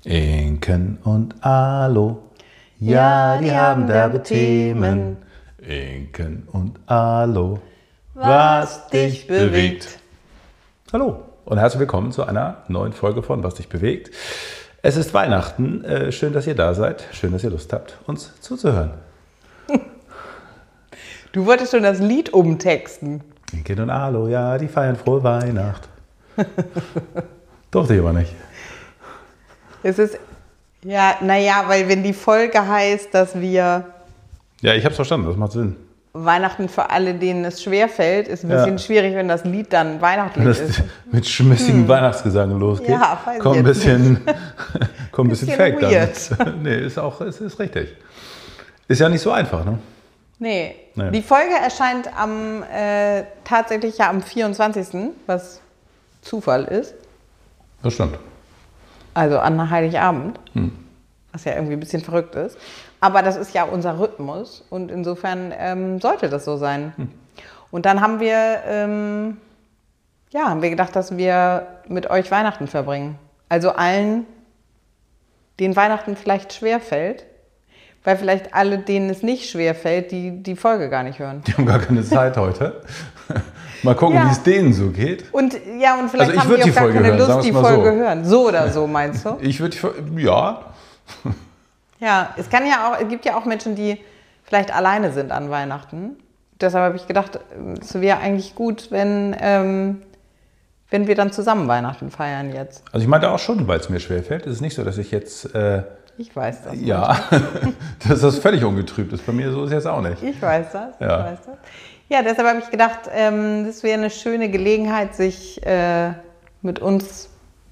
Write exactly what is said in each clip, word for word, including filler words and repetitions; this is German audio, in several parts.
Inken und Alo, ja, die haben derbe Themen. Inken und Alo, was dich bewegt. Hallo und herzlich willkommen zu einer neuen Folge von Was dich bewegt. Es ist Weihnachten. Äh, schön, dass ihr da seid. Schön, dass ihr Lust habt, uns zuzuhören. Du wolltest schon das Lied umtexten. Inken und Alo, ja, die feiern frohe Weihnacht. Durfte ich aber nicht. Es ist, ja, naja, weil wenn die Folge heißt, dass wir Ja, ich hab's verstanden, das macht Sinn. Weihnachten für alle, denen es schwerfällt, ist ein bisschen Ja. schwierig, wenn das Lied dann weihnachtlich Das ist. mit schmissigem hm. Weihnachtsgesang losgeht. Ja, weiß Kommt ein ich jetzt bisschen, kommt ein bisschen, Bisschen fake weird. dann. Nee, ist auch, ist, ist richtig. Ist ja nicht so einfach, ne? Nee. Nee. Die Folge erscheint am äh, tatsächlich ja am vierundzwanzigsten, was Zufall ist. Das stimmt. Also an Heiligabend, Hm. was ja irgendwie ein bisschen verrückt ist. Aber das ist ja unser Rhythmus und insofern ähm, sollte das so sein. Hm. Und dann haben wir, ähm, ja, haben wir gedacht, dass wir mit euch Weihnachten verbringen. Also allen, denen Weihnachten vielleicht schwerfällt, weil vielleicht alle, denen es nicht schwerfällt, die die Folge gar nicht hören. Die haben gar keine Zeit heute. Mal gucken, Ja. wie es denen so geht. Und ja, und vielleicht Also ich haben würd die die auch gar Folge keine hören, Lust, sagen die wir's mal Folge so. hören. So oder so, meinst du? Ich würde die ja. Ja, es kann ja auch, es gibt ja auch Menschen, die vielleicht alleine sind an Weihnachten. Deshalb habe ich gedacht, es wäre eigentlich gut, wenn, ähm, wenn wir dann zusammen Weihnachten feiern jetzt. Also ich meinte auch schon, weil es mir schwerfällt. Es ist nicht so, dass ich jetzt, äh, Ich weiß das. ja, dass das völlig ungetrübt ist. Bei mir so ist es jetzt auch nicht. Ich weiß das. Ja. Ich weiß das. Ja, deshalb habe ich gedacht, ähm, das wäre eine schöne Gelegenheit, sich äh, mit uns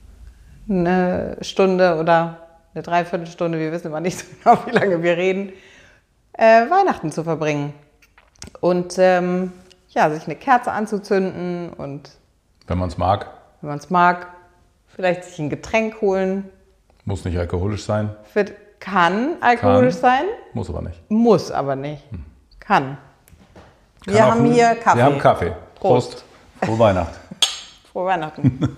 eine Stunde oder eine Dreiviertelstunde, wir wissen immer nicht so genau, wie lange wir reden, äh, Weihnachten zu verbringen. Und ähm, ja, sich eine Kerze anzuzünden und, Wenn man es mag, wenn man es mag, vielleicht sich ein Getränk holen. muss nicht alkoholisch sein, Wird, kann alkoholisch Kann. sein, muss aber nicht. muss aber nicht. Kann. Kann Wir auch haben ein- hier Kaffee. Wir haben Kaffee. Prost. Prost. Frohe Weihnacht. Frohe Weihnachten.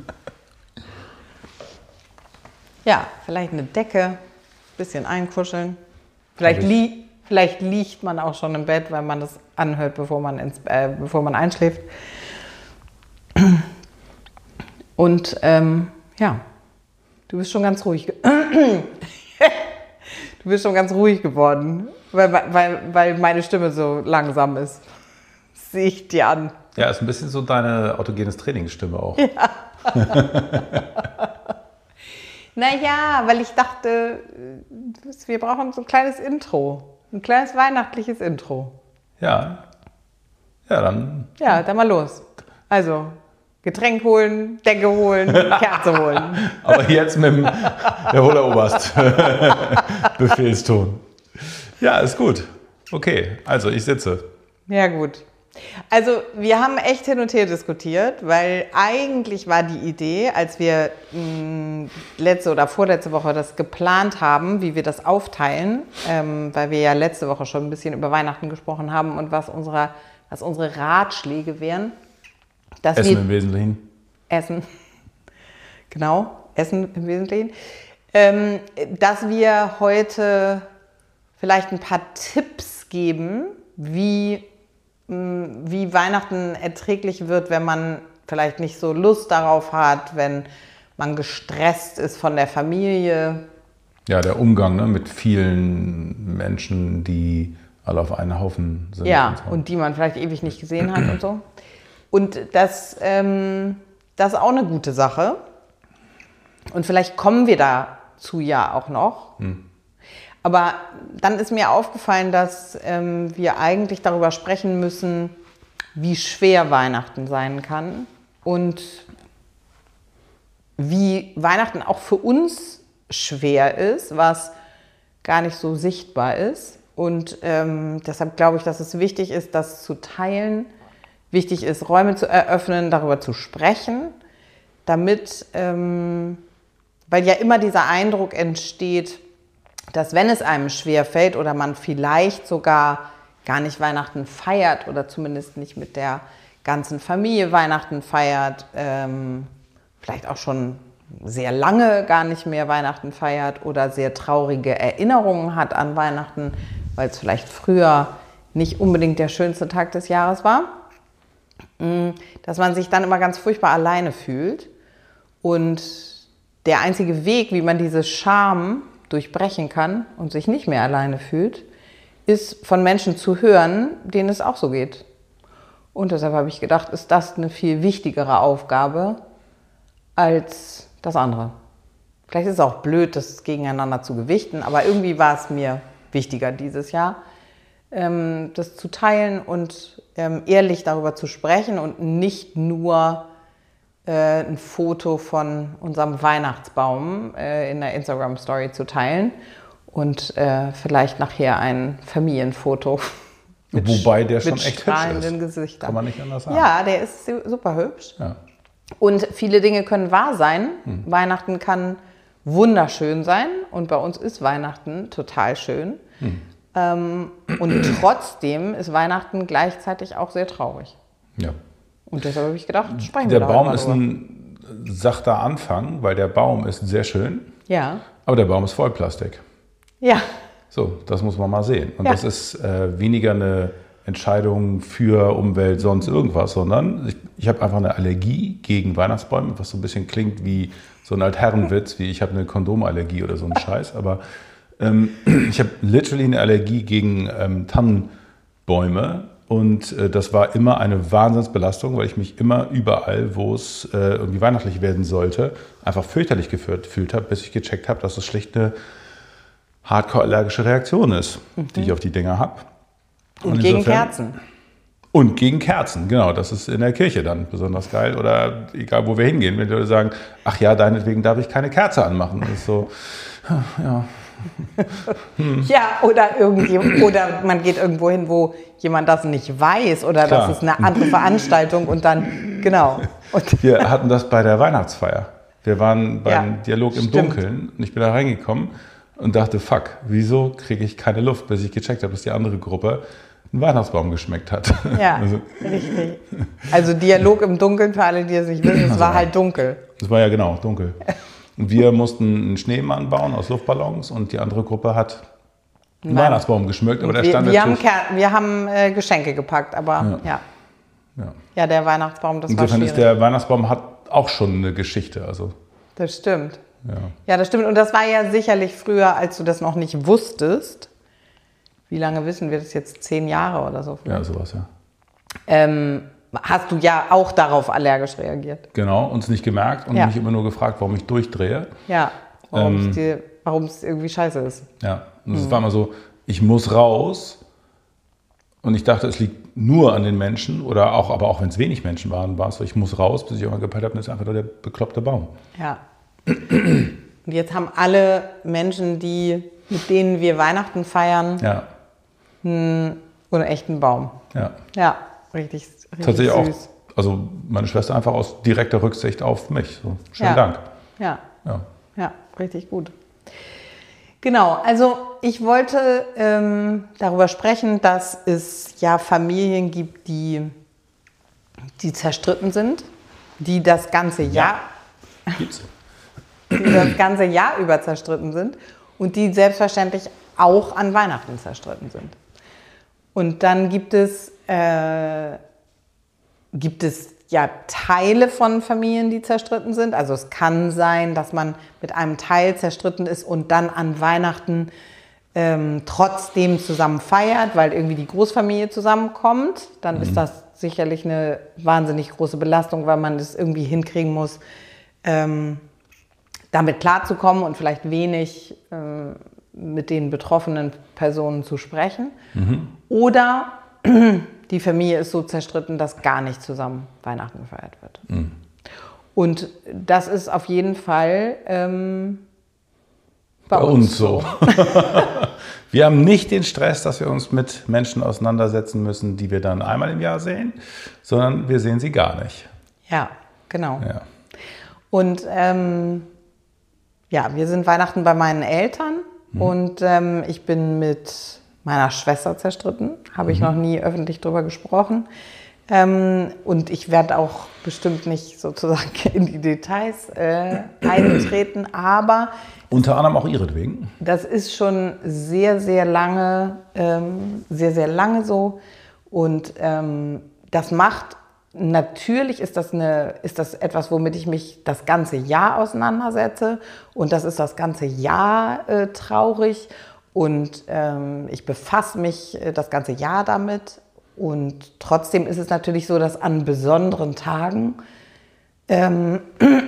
Ja, vielleicht eine Decke, ein bisschen einkuscheln. Vielleicht, Hab ich. li vielleicht liegt man auch schon im Bett, weil man das anhört, bevor man, ins, äh, bevor man einschläft. Und ähm, ja, du bist schon ganz ruhig. ge- Du bist schon ganz ruhig geworden, weil, weil, weil meine Stimme so langsam ist. Das sehe ich dir an. Ja, ist ein bisschen so deine autogenes Trainingsstimme auch. Naja, weil ich dachte, wir brauchen so ein kleines Intro. Ein kleines weihnachtliches Intro. Ja. Ja, dann Ja, dann mal los. Also, Getränk holen, Decke holen, Kerze holen. aber jetzt mit dem Jawohl, Herr Oberst. Befehlston. Ja, ist gut. Okay, also ich sitze. Ja, gut. Also, wir haben echt hin und her diskutiert, weil eigentlich war die Idee, als wir mh, letzte oder vorletzte Woche das geplant haben, wie wir das aufteilen, ähm, weil wir ja letzte Woche schon ein bisschen über Weihnachten gesprochen haben und was unsere, was unsere Ratschläge wären. Dass Essen wir im Wesentlichen. Essen, genau, Essen im Wesentlichen, ähm, dass wir heute vielleicht ein paar Tipps geben, wie wie Weihnachten erträglich wird, wenn man vielleicht nicht so Lust darauf hat, wenn man gestresst ist von der Familie. Ja, der Umgang, ne, mit vielen Menschen, die alle auf einen Haufen sind. Ja, so. und die man vielleicht ewig nicht gesehen hat und so. Und das, ähm, das ist auch eine gute Sache. Und vielleicht kommen wir dazu ja auch noch. Hm. Aber dann ist mir aufgefallen, dass ähm, wir eigentlich darüber sprechen müssen, wie schwer Weihnachten sein kann und wie Weihnachten auch für uns schwer ist, was gar nicht so sichtbar ist. Und ähm, deshalb glaube ich, dass es wichtig ist, das zu teilen, wichtig ist, Räume zu eröffnen, darüber zu sprechen, damit, ähm, weil ja immer dieser Eindruck entsteht, dass wenn es einem schwerfällt oder man vielleicht sogar gar nicht Weihnachten feiert oder zumindest nicht mit der ganzen Familie Weihnachten feiert, ähm, vielleicht auch schon sehr lange gar nicht mehr Weihnachten feiert oder sehr traurige Erinnerungen hat an Weihnachten, weil es vielleicht früher nicht unbedingt der schönste Tag des Jahres war, dass man sich dann immer ganz furchtbar alleine fühlt. Und der einzige Weg, wie man diese Scham durchbrechen kann und sich nicht mehr alleine fühlt, ist von Menschen zu hören, denen es auch so geht. Und deshalb habe ich gedacht, ist das eine viel wichtigere Aufgabe als das andere. Vielleicht ist es auch blöd, das gegeneinander zu gewichten, aber irgendwie war es mir wichtiger dieses Jahr, ähm, das zu teilen und ähm, ehrlich darüber zu sprechen und nicht nur äh, ein Foto von unserem Weihnachtsbaum äh, in der Instagram-Story zu teilen und äh, vielleicht nachher ein Familienfoto. Mit, Wobei der schon mit echt strahlenden hübsch ist. Gesichtern. Kann man nicht anders sagen. Ja, der ist super hübsch. Ja. Und viele Dinge können wahr sein. Hm. Weihnachten kann wunderschön sein. Und bei uns ist Weihnachten total schön. Hm. Ähm, und trotzdem ist Weihnachten gleichzeitig auch sehr traurig. Ja. Und deshalb habe ich gedacht, sprechen der wir Baum darüber. ist ein sachter Anfang, weil der Baum ist sehr schön. Ja. Aber der Baum ist voll Plastik. Ja. So, das muss man mal sehen. Und ja. das ist äh, weniger eine Entscheidung für Umwelt, sonst irgendwas, sondern ich, ich habe einfach eine Allergie gegen Weihnachtsbäume, was so ein bisschen klingt wie so ein Altherrenwitz, wie ich habe eine Kondomallergie oder so ein Scheiß. Aber ähm, ich habe literally eine Allergie gegen ähm, Tannenbäume. Und äh, das war immer eine Wahnsinnsbelastung, weil ich mich immer überall, wo es äh, irgendwie weihnachtlich werden sollte, einfach fürchterlich gefühlt habe, bis ich gecheckt habe, dass es schlicht eine hardcore-allergische Reaktion ist, mhm. die ich auf die Dinger habe. Und, und gegen Kerzen. Und gegen Kerzen, genau. Das ist in der Kirche dann besonders geil. Oder egal, wo wir hingehen, wenn die Leute sagen, ach ja, deinetwegen darf ich keine Kerze anmachen. Das ist so, ja. Hm. Ja, oder, irgendwie, oder man geht irgendwo hin, wo jemand das nicht weiß oder Klar. das ist eine andere Veranstaltung und dann, genau. Und wir hatten das bei der Weihnachtsfeier. Wir waren beim ja, Dialog im stimmt. Dunkeln und ich bin da reingekommen und dachte, fuck, wieso kriege ich keine Luft, bis ich gecheckt habe, dass die andere Gruppe einen Weihnachtsbaum geschmeckt hat. Ja, also. richtig. Also Dialog im Dunkeln, für alle, die es nicht wissen, es also, war halt dunkel. Es war ja genau dunkel. Und wir mussten einen Schneemann bauen aus Luftballons und die andere Gruppe hat einen Nein. Weihnachtsbaum geschmückt. Aber der wir, stand wir haben, wir haben äh, Geschenke gepackt, aber ja. Ja, ja. ja der Weihnachtsbaum, das Insofern war ist der Weihnachtsbaum hat auch schon eine Geschichte. Also. Das stimmt. Ja. ja, das stimmt. Und das war ja sicherlich früher, als du das noch nicht wusstest. Wie lange wissen wir das jetzt? Zehn Jahre oder so? Ja, sowas, ja. Ähm, hast du ja auch darauf allergisch reagiert. Genau, uns nicht gemerkt und ja. mich immer nur gefragt, warum ich durchdrehe. Ja, warum ähm, es irgendwie scheiße ist. Ja, und es hm. war immer so, ich muss raus. Und ich dachte, es liegt nur an den Menschen oder auch, aber auch wenn es wenig Menschen waren, war es so, ich muss raus, bis ich irgendwann gepeilt habe, das ist einfach nur der bekloppte Baum. Ja. Und jetzt haben alle Menschen, die, mit denen wir Weihnachten feiern, ja. einen, einen echten Baum. Ja. Ja, richtig, richtig Tatsächlich süß. Auch, also meine Schwester einfach aus direkter Rücksicht auf mich. So, schönen ja. Dank. Ja. ja, ja, richtig gut. Genau, also ich wollte ähm, darüber sprechen, dass es ja Familien gibt, die, die zerstritten sind, die das ganze Jahr, ja. Gibt's. die das ganze Jahr über zerstritten sind und die selbstverständlich auch an Weihnachten zerstritten sind. Und dann gibt es, äh, gibt es ja Teile von Familien, die zerstritten sind. Also es kann sein, dass man mit einem Teil zerstritten ist und dann an Weihnachten ähm, trotzdem zusammen feiert, weil irgendwie die Großfamilie zusammenkommt. Dann mhm. ist das sicherlich eine wahnsinnig große Belastung, weil man es irgendwie hinkriegen muss, ähm, damit klarzukommen und vielleicht wenig äh, mit den betroffenen Personen zu sprechen. Mhm. Oder die Familie ist so zerstritten, dass gar nicht zusammen Weihnachten gefeiert wird. Mhm. Und das ist auf jeden Fall ähm, bei, bei uns, uns so. Wir haben nicht den Stress, dass wir uns mit Menschen auseinandersetzen müssen, die wir dann einmal im Jahr sehen, sondern wir sehen sie gar nicht. Ja, genau. Ja. Und ähm, ja, wir sind Weihnachten bei meinen Eltern mhm. und ähm, ich bin mit meiner Schwester zerstritten. Habe ich mhm. noch nie öffentlich drüber gesprochen. Ähm, und ich werde auch bestimmt nicht sozusagen in die Details äh, eintreten, aber unter anderem auch ihretwegen. Das ist schon sehr, sehr lange, ähm, sehr, sehr lange so. Und ähm, das macht, natürlich ist das, eine, ist das etwas, womit ich mich das ganze Jahr auseinandersetze. Und das ist das ganze Jahr äh, traurig. Und ähm, ich befasse mich äh, das ganze Jahr damit. Und trotzdem ist es natürlich so, dass an besonderen Tagen, ähm,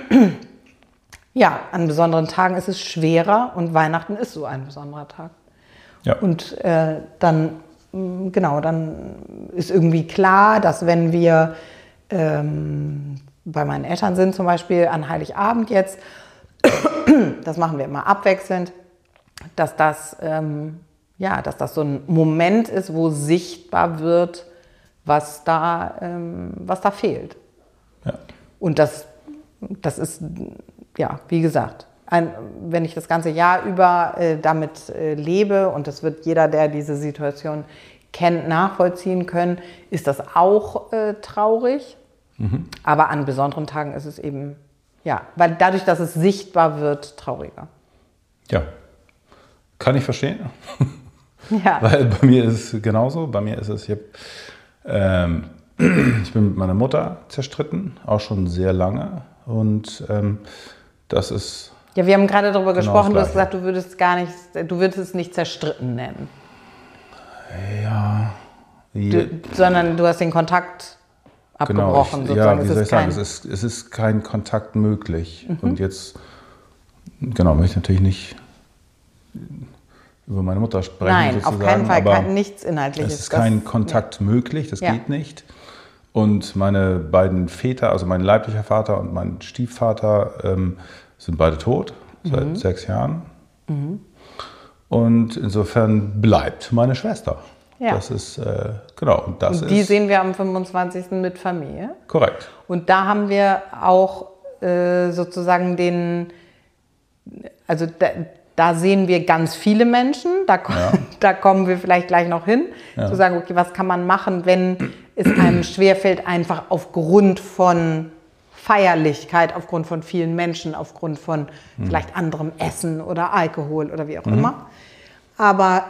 ja, an besonderen Tagen ist es schwerer und Weihnachten ist so ein besonderer Tag. Ja. Und äh, dann, genau, dann ist irgendwie klar, dass wenn wir ähm, bei meinen Eltern sind, zum Beispiel an Heiligabend jetzt, das machen wir immer abwechselnd, dass das, ähm, ja, dass das so ein Moment ist, wo sichtbar wird, was da, ähm, was da fehlt. Ja. Und das, das ist, ja, wie gesagt, ein, wenn ich das ganze Jahr über äh, damit äh, lebe, und das wird jeder, der diese Situation kennt, nachvollziehen können, ist das auch äh, traurig. Mhm. Aber an besonderen Tagen ist es eben, ja, weil dadurch, dass es sichtbar wird, trauriger. Ja, kann ich verstehen. Ja. Weil bei mir ist es genauso. Bei mir ist es, ich, hab, ähm, ich bin mit meiner Mutter zerstritten, auch schon sehr lange. Und ähm, das ist. Ja, wir haben gerade darüber genau gesprochen, du hast gesagt, du würdest gar nicht, du würdest es nicht zerstritten nennen. Ja. Du, sondern du hast den Kontakt abgebrochen. Genau, ich, ja, wie soll ich sagen, es ist, es ist kein Kontakt möglich. Mhm. Und jetzt, genau, möchte ich natürlich nicht über meine Mutter sprechen. Nein, sozusagen, auf keinen Fall, aber kein, nichts Inhaltliches. Es ist kein das, Kontakt ja. möglich, das ja. geht nicht. Und meine beiden Väter, also mein leiblicher Vater und mein Stiefvater, ähm, sind beide tot, seit mhm. sechs Jahren. Mhm. Und insofern bleibt meine Schwester. Ja. Das ist, äh, genau. Und, das und die ist, sehen wir am fünfundzwanzigsten mit Familie. Korrekt. Und da haben wir auch äh, sozusagen den, also da, da sehen wir ganz viele Menschen, da, ja. da kommen wir vielleicht gleich noch hin, ja. zu sagen, okay, was kann man machen, wenn es einem schwerfällt, einfach aufgrund von Feierlichkeit, aufgrund von vielen Menschen, aufgrund von mhm. vielleicht anderem Essen oder Alkohol oder wie auch mhm. immer. Aber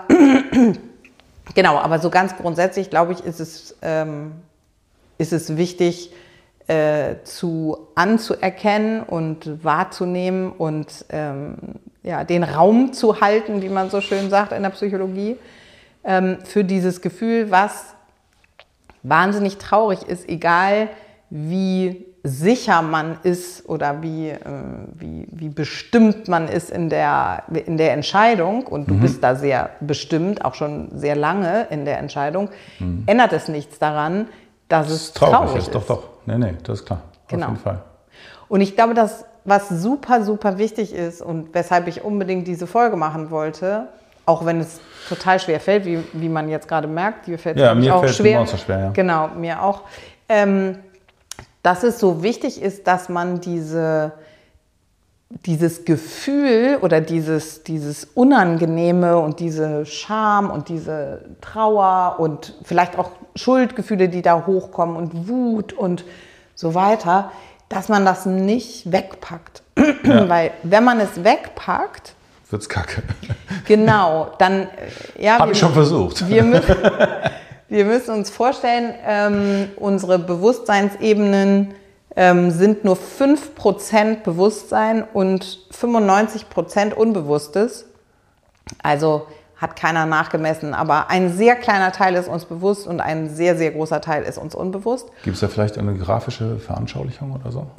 genau, aber so ganz grundsätzlich, glaube ich, ist es, ähm, ist es wichtig, äh, zu anzuerkennen und wahrzunehmen und ähm, ja, den Raum zu halten, wie man so schön sagt in der Psychologie, ähm, für dieses Gefühl, was wahnsinnig traurig ist, egal wie sicher man ist oder wie, äh, wie, wie bestimmt man ist in der, in der Entscheidung, und du mhm. bist da sehr bestimmt, auch schon sehr lange in der Entscheidung, mhm. ändert es nichts daran, dass es traurig, traurig ist. Doch, doch. Nee, nee, das ist klar. Genau. Auf jeden Fall. Und ich glaube, dass was super, super wichtig ist und weshalb ich unbedingt diese Folge machen wollte, auch wenn es total schwer fällt, wie, wie man jetzt gerade merkt, dir fällt es ja, mir auch fällt schwer. Es schwer ja. Genau, mir auch. Ähm, dass es so wichtig ist, dass man diese, dieses Gefühl oder dieses, dieses Unangenehme und diese Scham und diese Trauer und vielleicht auch Schuldgefühle, die da hochkommen und Wut und so weiter, dass man das nicht wegpackt. Ja. Weil wenn man es wegpackt, wird's kacke. Genau, dann ja. Habe ich schon versucht. Wir müssen, wir müssen uns vorstellen, ähm, unsere Bewusstseinsebenen ähm, sind nur fünf Prozent Bewusstsein und fünfundneunzig Prozent Unbewusstes. Also hat keiner nachgemessen, aber ein sehr kleiner Teil ist uns bewusst und ein sehr, sehr großer Teil ist uns unbewusst. Gibt es da vielleicht eine grafische Veranschaulichung oder so?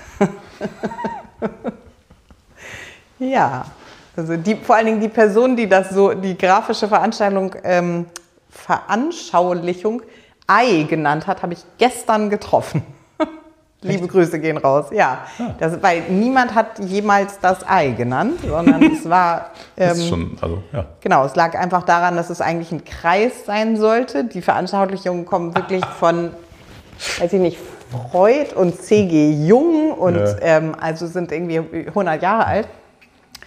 Ja, also die, vor allen Dingen die Person, die das so, die grafische Veranstaltung, ähm, Veranschaulichung Ei genannt hat, habe ich gestern getroffen. Liebe Grüße gehen raus. Ja, ja. Das, weil niemand hat jemals das Ei genannt, sondern es war. Ähm, das ist schon, also, ja. Genau, es lag einfach daran, dass es eigentlich ein Kreis sein sollte. Die Veranschaulichungen kommen wirklich von, weiß ich nicht, Freud und C G Jung und ja. ähm, also sind irgendwie hundert Jahre alt.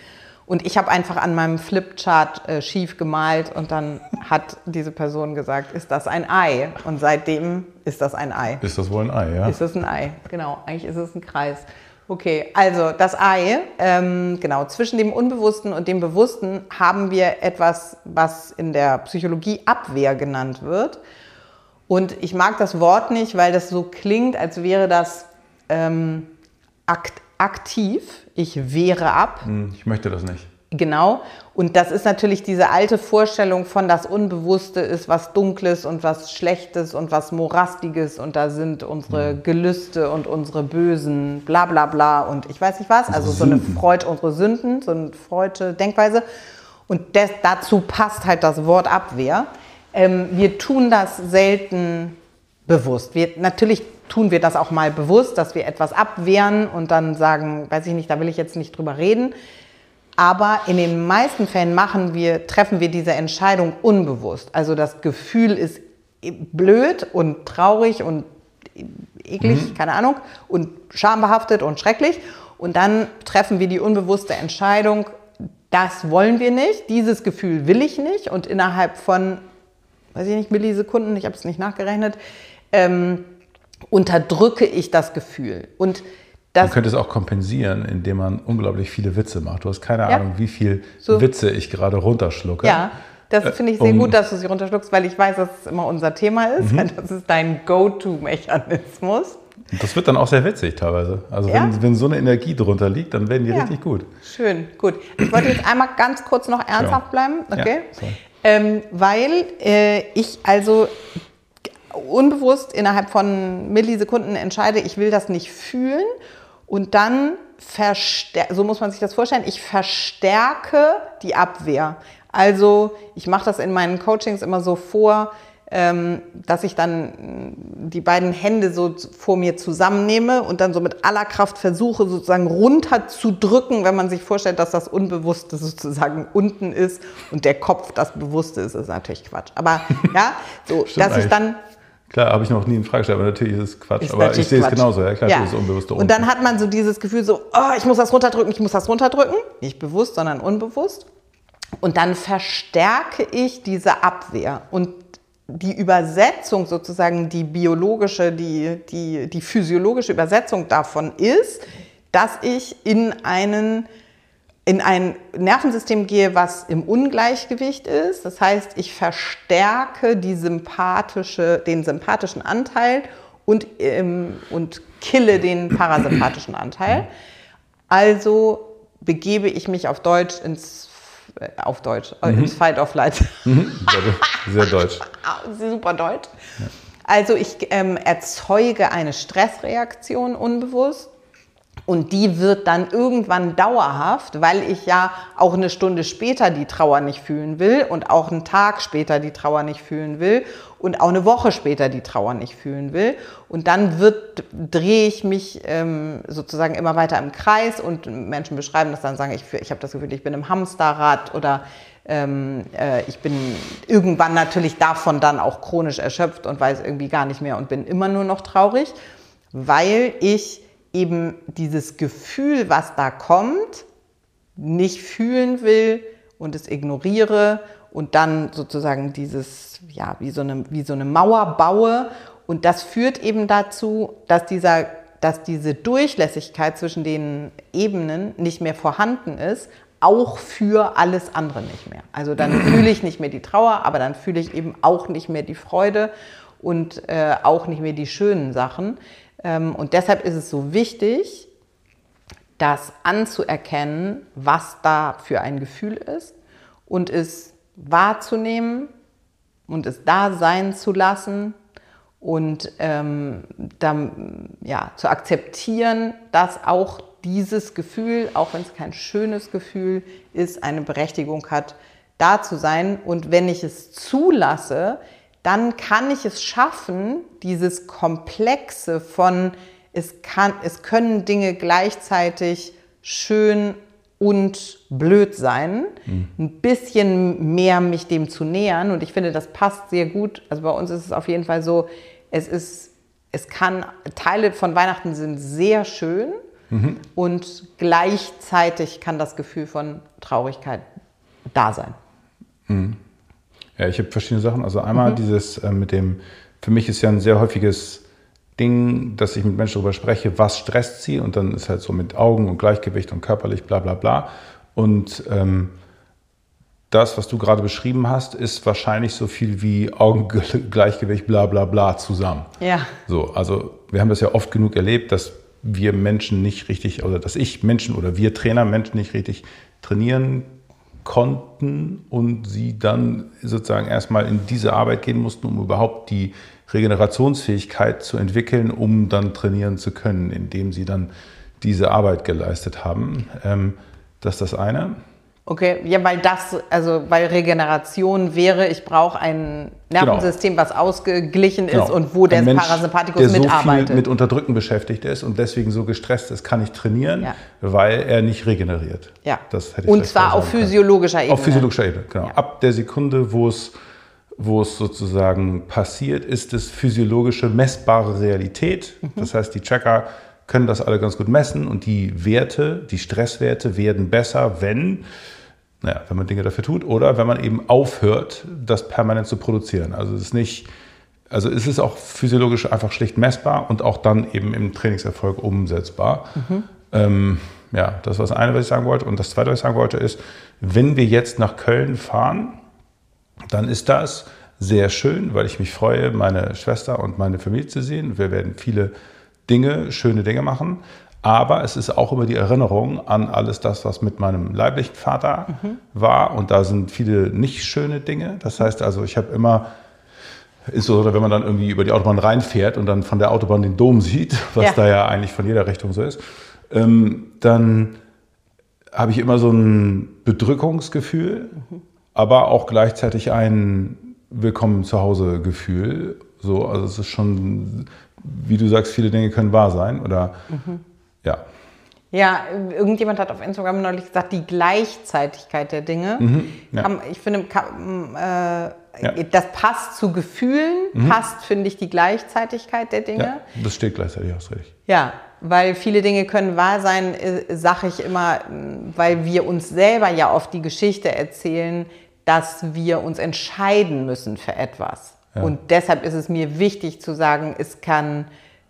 Und ich habe einfach an meinem Flipchart äh, schief gemalt und dann hat diese Person gesagt, ist das ein Ei? Und seitdem ist das ein Ei. Ist das wohl ein Ei, ja? Ist das ein Ei, genau. Eigentlich ist es ein Kreis. Okay, also das Ei, ähm, genau, zwischen dem Unbewussten und dem Bewussten haben wir etwas, was in der Psychologie Abwehr genannt wird. Und ich mag das Wort nicht, weil das so klingt, als wäre das ähm, akt aktiv. Ich wehre ab. Ich möchte das nicht. Genau. Und das ist natürlich diese alte Vorstellung von das Unbewusste ist was Dunkles und was Schlechtes und was Morastiges und da sind unsere Gelüste und unsere bösen bla bla bla und ich weiß nicht was. Also so eine Freud, unsere Sünden, so eine Freude Denkweise. Und das, dazu passt halt das Wort Abwehr. Ähm, wir tun das selten bewusst. Wir, natürlich tun wir das auch mal bewusst, dass wir etwas abwehren und dann sagen, weiß ich nicht, da will ich jetzt nicht drüber reden. Aber in den meisten Fällen machen wir, treffen wir diese Entscheidung unbewusst. Also das Gefühl ist blöd und traurig und eklig, mhm. keine Ahnung, und schambehaftet und schrecklich. Und dann treffen wir die unbewusste Entscheidung, das wollen wir nicht, dieses Gefühl will ich nicht. Und innerhalb von, weiß ich nicht, Millisekunden, ich habe es nicht nachgerechnet, ähm, unterdrücke ich das Gefühl. Und das man könnte es auch kompensieren, indem man unglaublich viele Witze macht. Du hast keine ja. Ahnung, wie viel so. Witze ich gerade runterschlucke. Ja, das finde ich sehr um, gut, dass du sie runterschluckst, weil ich weiß, dass es immer unser Thema ist. Mhm. Das ist dein Go-To-Mechanismus. Und das wird dann auch sehr witzig teilweise. Also ja? wenn, wenn so eine Energie drunter liegt, dann werden die ja. richtig gut. Schön, gut. Ich wollte jetzt einmal ganz kurz noch ernsthaft ja. bleiben, okay? Ja, ähm, weil äh, ich also unbewusst innerhalb von Millisekunden entscheide, ich will das nicht fühlen. Und dann, so muss man sich das vorstellen, ich verstärke die Abwehr. Also ich mache das in meinen Coachings immer so vor, dass ich dann die beiden Hände so vor mir zusammennehme und dann so mit aller Kraft versuche, sozusagen runterzudrücken, wenn man sich vorstellt, dass das Unbewusste sozusagen unten ist und der Kopf das Bewusste ist, ist natürlich Quatsch. Aber ja, so, dass ich dann... Klar, habe ich noch nie in Frage gestellt, aber natürlich ist es Quatsch. Ist aber ich sehe es genauso, ja, klar, ja. das ist unbewusst. Und dann hat man so dieses Gefühl so, oh, ich muss das runterdrücken, ich muss das runterdrücken. Nicht bewusst, sondern unbewusst. Und dann verstärke ich diese Abwehr. Und die Übersetzung sozusagen, die biologische, die, die, die physiologische Übersetzung davon ist, dass ich in einen... in ein Nervensystem gehe, was im Ungleichgewicht ist. Das heißt, ich verstärke die sympathische, den sympathischen Anteil und, ähm, und kille den parasympathischen Anteil. Also begebe ich mich auf Deutsch ins, äh, auf Deutsch, mhm. ins Fight or Flight. Mhm. Sehr deutsch. Super deutsch. Ja. Also ich ähm, erzeuge eine Stressreaktion unbewusst. Und die wird dann irgendwann dauerhaft, weil ich ja auch eine Stunde später die Trauer nicht fühlen will und auch einen Tag später die Trauer nicht fühlen will und auch eine Woche später die Trauer nicht fühlen will. Und dann wird, drehe ich mich ähm, sozusagen immer weiter im Kreis und Menschen beschreiben das dann, sagen, ich, ich habe das Gefühl, ich bin im Hamsterrad oder ähm, äh, ich bin irgendwann natürlich davon dann auch chronisch erschöpft und weiß irgendwie gar nicht mehr und bin immer nur noch traurig, weil ich eben dieses Gefühl, was da kommt, nicht fühlen will und es ignoriere und dann sozusagen dieses, ja, wie so eine, wie so eine Mauer baue. Und das führt eben dazu, dass, dieser, dass diese Durchlässigkeit zwischen den Ebenen nicht mehr vorhanden ist, auch für alles andere nicht mehr. Also dann fühle ich nicht mehr die Trauer, aber dann fühle ich eben auch nicht mehr die Freude und äh, auch nicht mehr die schönen Sachen. Und deshalb ist es so wichtig, das anzuerkennen, was da für ein Gefühl ist und es wahrzunehmen und es da sein zu lassen und ähm, dann, ja, zu akzeptieren, dass auch dieses Gefühl, auch wenn es kein schönes Gefühl ist, eine Berechtigung hat, da zu sein. Und wenn ich es zulasse, dann kann ich es schaffen, dieses Komplexe von, es, kann, es können Dinge gleichzeitig schön und blöd sein, mhm. ein bisschen mehr mich dem zu nähern. Und ich finde, das passt sehr gut. Also bei uns ist es auf jeden Fall so, es ist, es kann, Teile von Weihnachten sind sehr schön mhm. und gleichzeitig kann das Gefühl von Traurigkeit da sein. Mhm. Ja, ich habe verschiedene Sachen. Also einmal mhm. dieses äh, mit dem, für mich ist ja ein sehr häufiges Ding, dass ich mit Menschen darüber spreche, was stresst sie, und dann ist halt so mit Augen und Gleichgewicht und körperlich bla bla bla. Und ähm, das, was du gerade beschrieben hast, ist wahrscheinlich so viel wie Augengleichgewicht bla bla bla zusammen. Ja. So, also wir haben das ja oft genug erlebt, dass wir Menschen nicht richtig, oder dass ich Menschen oder wir Trainer Menschen nicht richtig trainieren konnten und sie dann sozusagen erstmal in diese Arbeit gehen mussten, um überhaupt die Regenerationsfähigkeit zu entwickeln, um dann trainieren zu können, indem sie dann diese Arbeit geleistet haben. Ähm, das ist das eine. Okay, ja, weil das, also weil Regeneration wäre, ich brauche ein Nervensystem, genau. was ausgeglichen genau. ist und wo der Mensch, Parasympathikus der mitarbeitet. so viel mit Unterdrücken beschäftigt ist und deswegen so gestresst ist, kann ich trainieren, ja. weil er nicht regeneriert. Ja. Das hätte ich und zwar auf physiologischer Ebene. Auf physiologischer Ebene, genau. Ja. Ab der Sekunde, wo es, wo es sozusagen passiert, ist es physiologische, messbare Realität. Mhm. Das heißt, die Tracker können das alle ganz gut messen und die Werte, die Stresswerte werden besser, wenn... Naja, wenn man Dinge dafür tut oder wenn man eben aufhört, das permanent zu produzieren. Also es ist nicht, also es ist auch physiologisch einfach schlicht messbar und auch dann eben im Trainingserfolg umsetzbar. Mhm. Ähm, ja, das war das eine, was ich sagen wollte. Und das zweite, was ich sagen wollte, ist, wenn wir jetzt nach Köln fahren, dann ist das sehr schön, weil ich mich freue, meine Schwester und meine Familie zu sehen. Wir werden viele Dinge, schöne Dinge machen. Aber es ist auch immer die Erinnerung an alles das, was mit meinem leiblichen Vater mhm. war. Und da sind viele nicht schöne Dinge. Das heißt also, ich habe immer, insbesondere wenn man dann irgendwie über die Autobahn reinfährt und dann von der Autobahn den Dom sieht, was ja. da ja eigentlich von jeder Richtung so ist, ähm, dann habe ich immer so ein Bedrückungsgefühl, mhm. aber auch gleichzeitig ein Willkommen-zu-Hause-Gefühl. So, also es ist schon, wie du sagst, viele Dinge können wahr sein. Oder mhm. Ja. Ja, irgendjemand hat auf Instagram neulich gesagt, die Gleichzeitigkeit der Dinge. Mhm, ja. kann, ich finde, kann, äh, ja. das passt zu Gefühlen, mhm. passt, finde ich, die Gleichzeitigkeit der Dinge. Ja, das steht gleichzeitig, hast recht. Ja, weil viele Dinge können wahr sein, äh, sage ich immer, weil wir uns selber ja oft die Geschichte erzählen, dass wir uns entscheiden müssen für etwas. Ja. Und deshalb ist es mir wichtig zu sagen, es kann...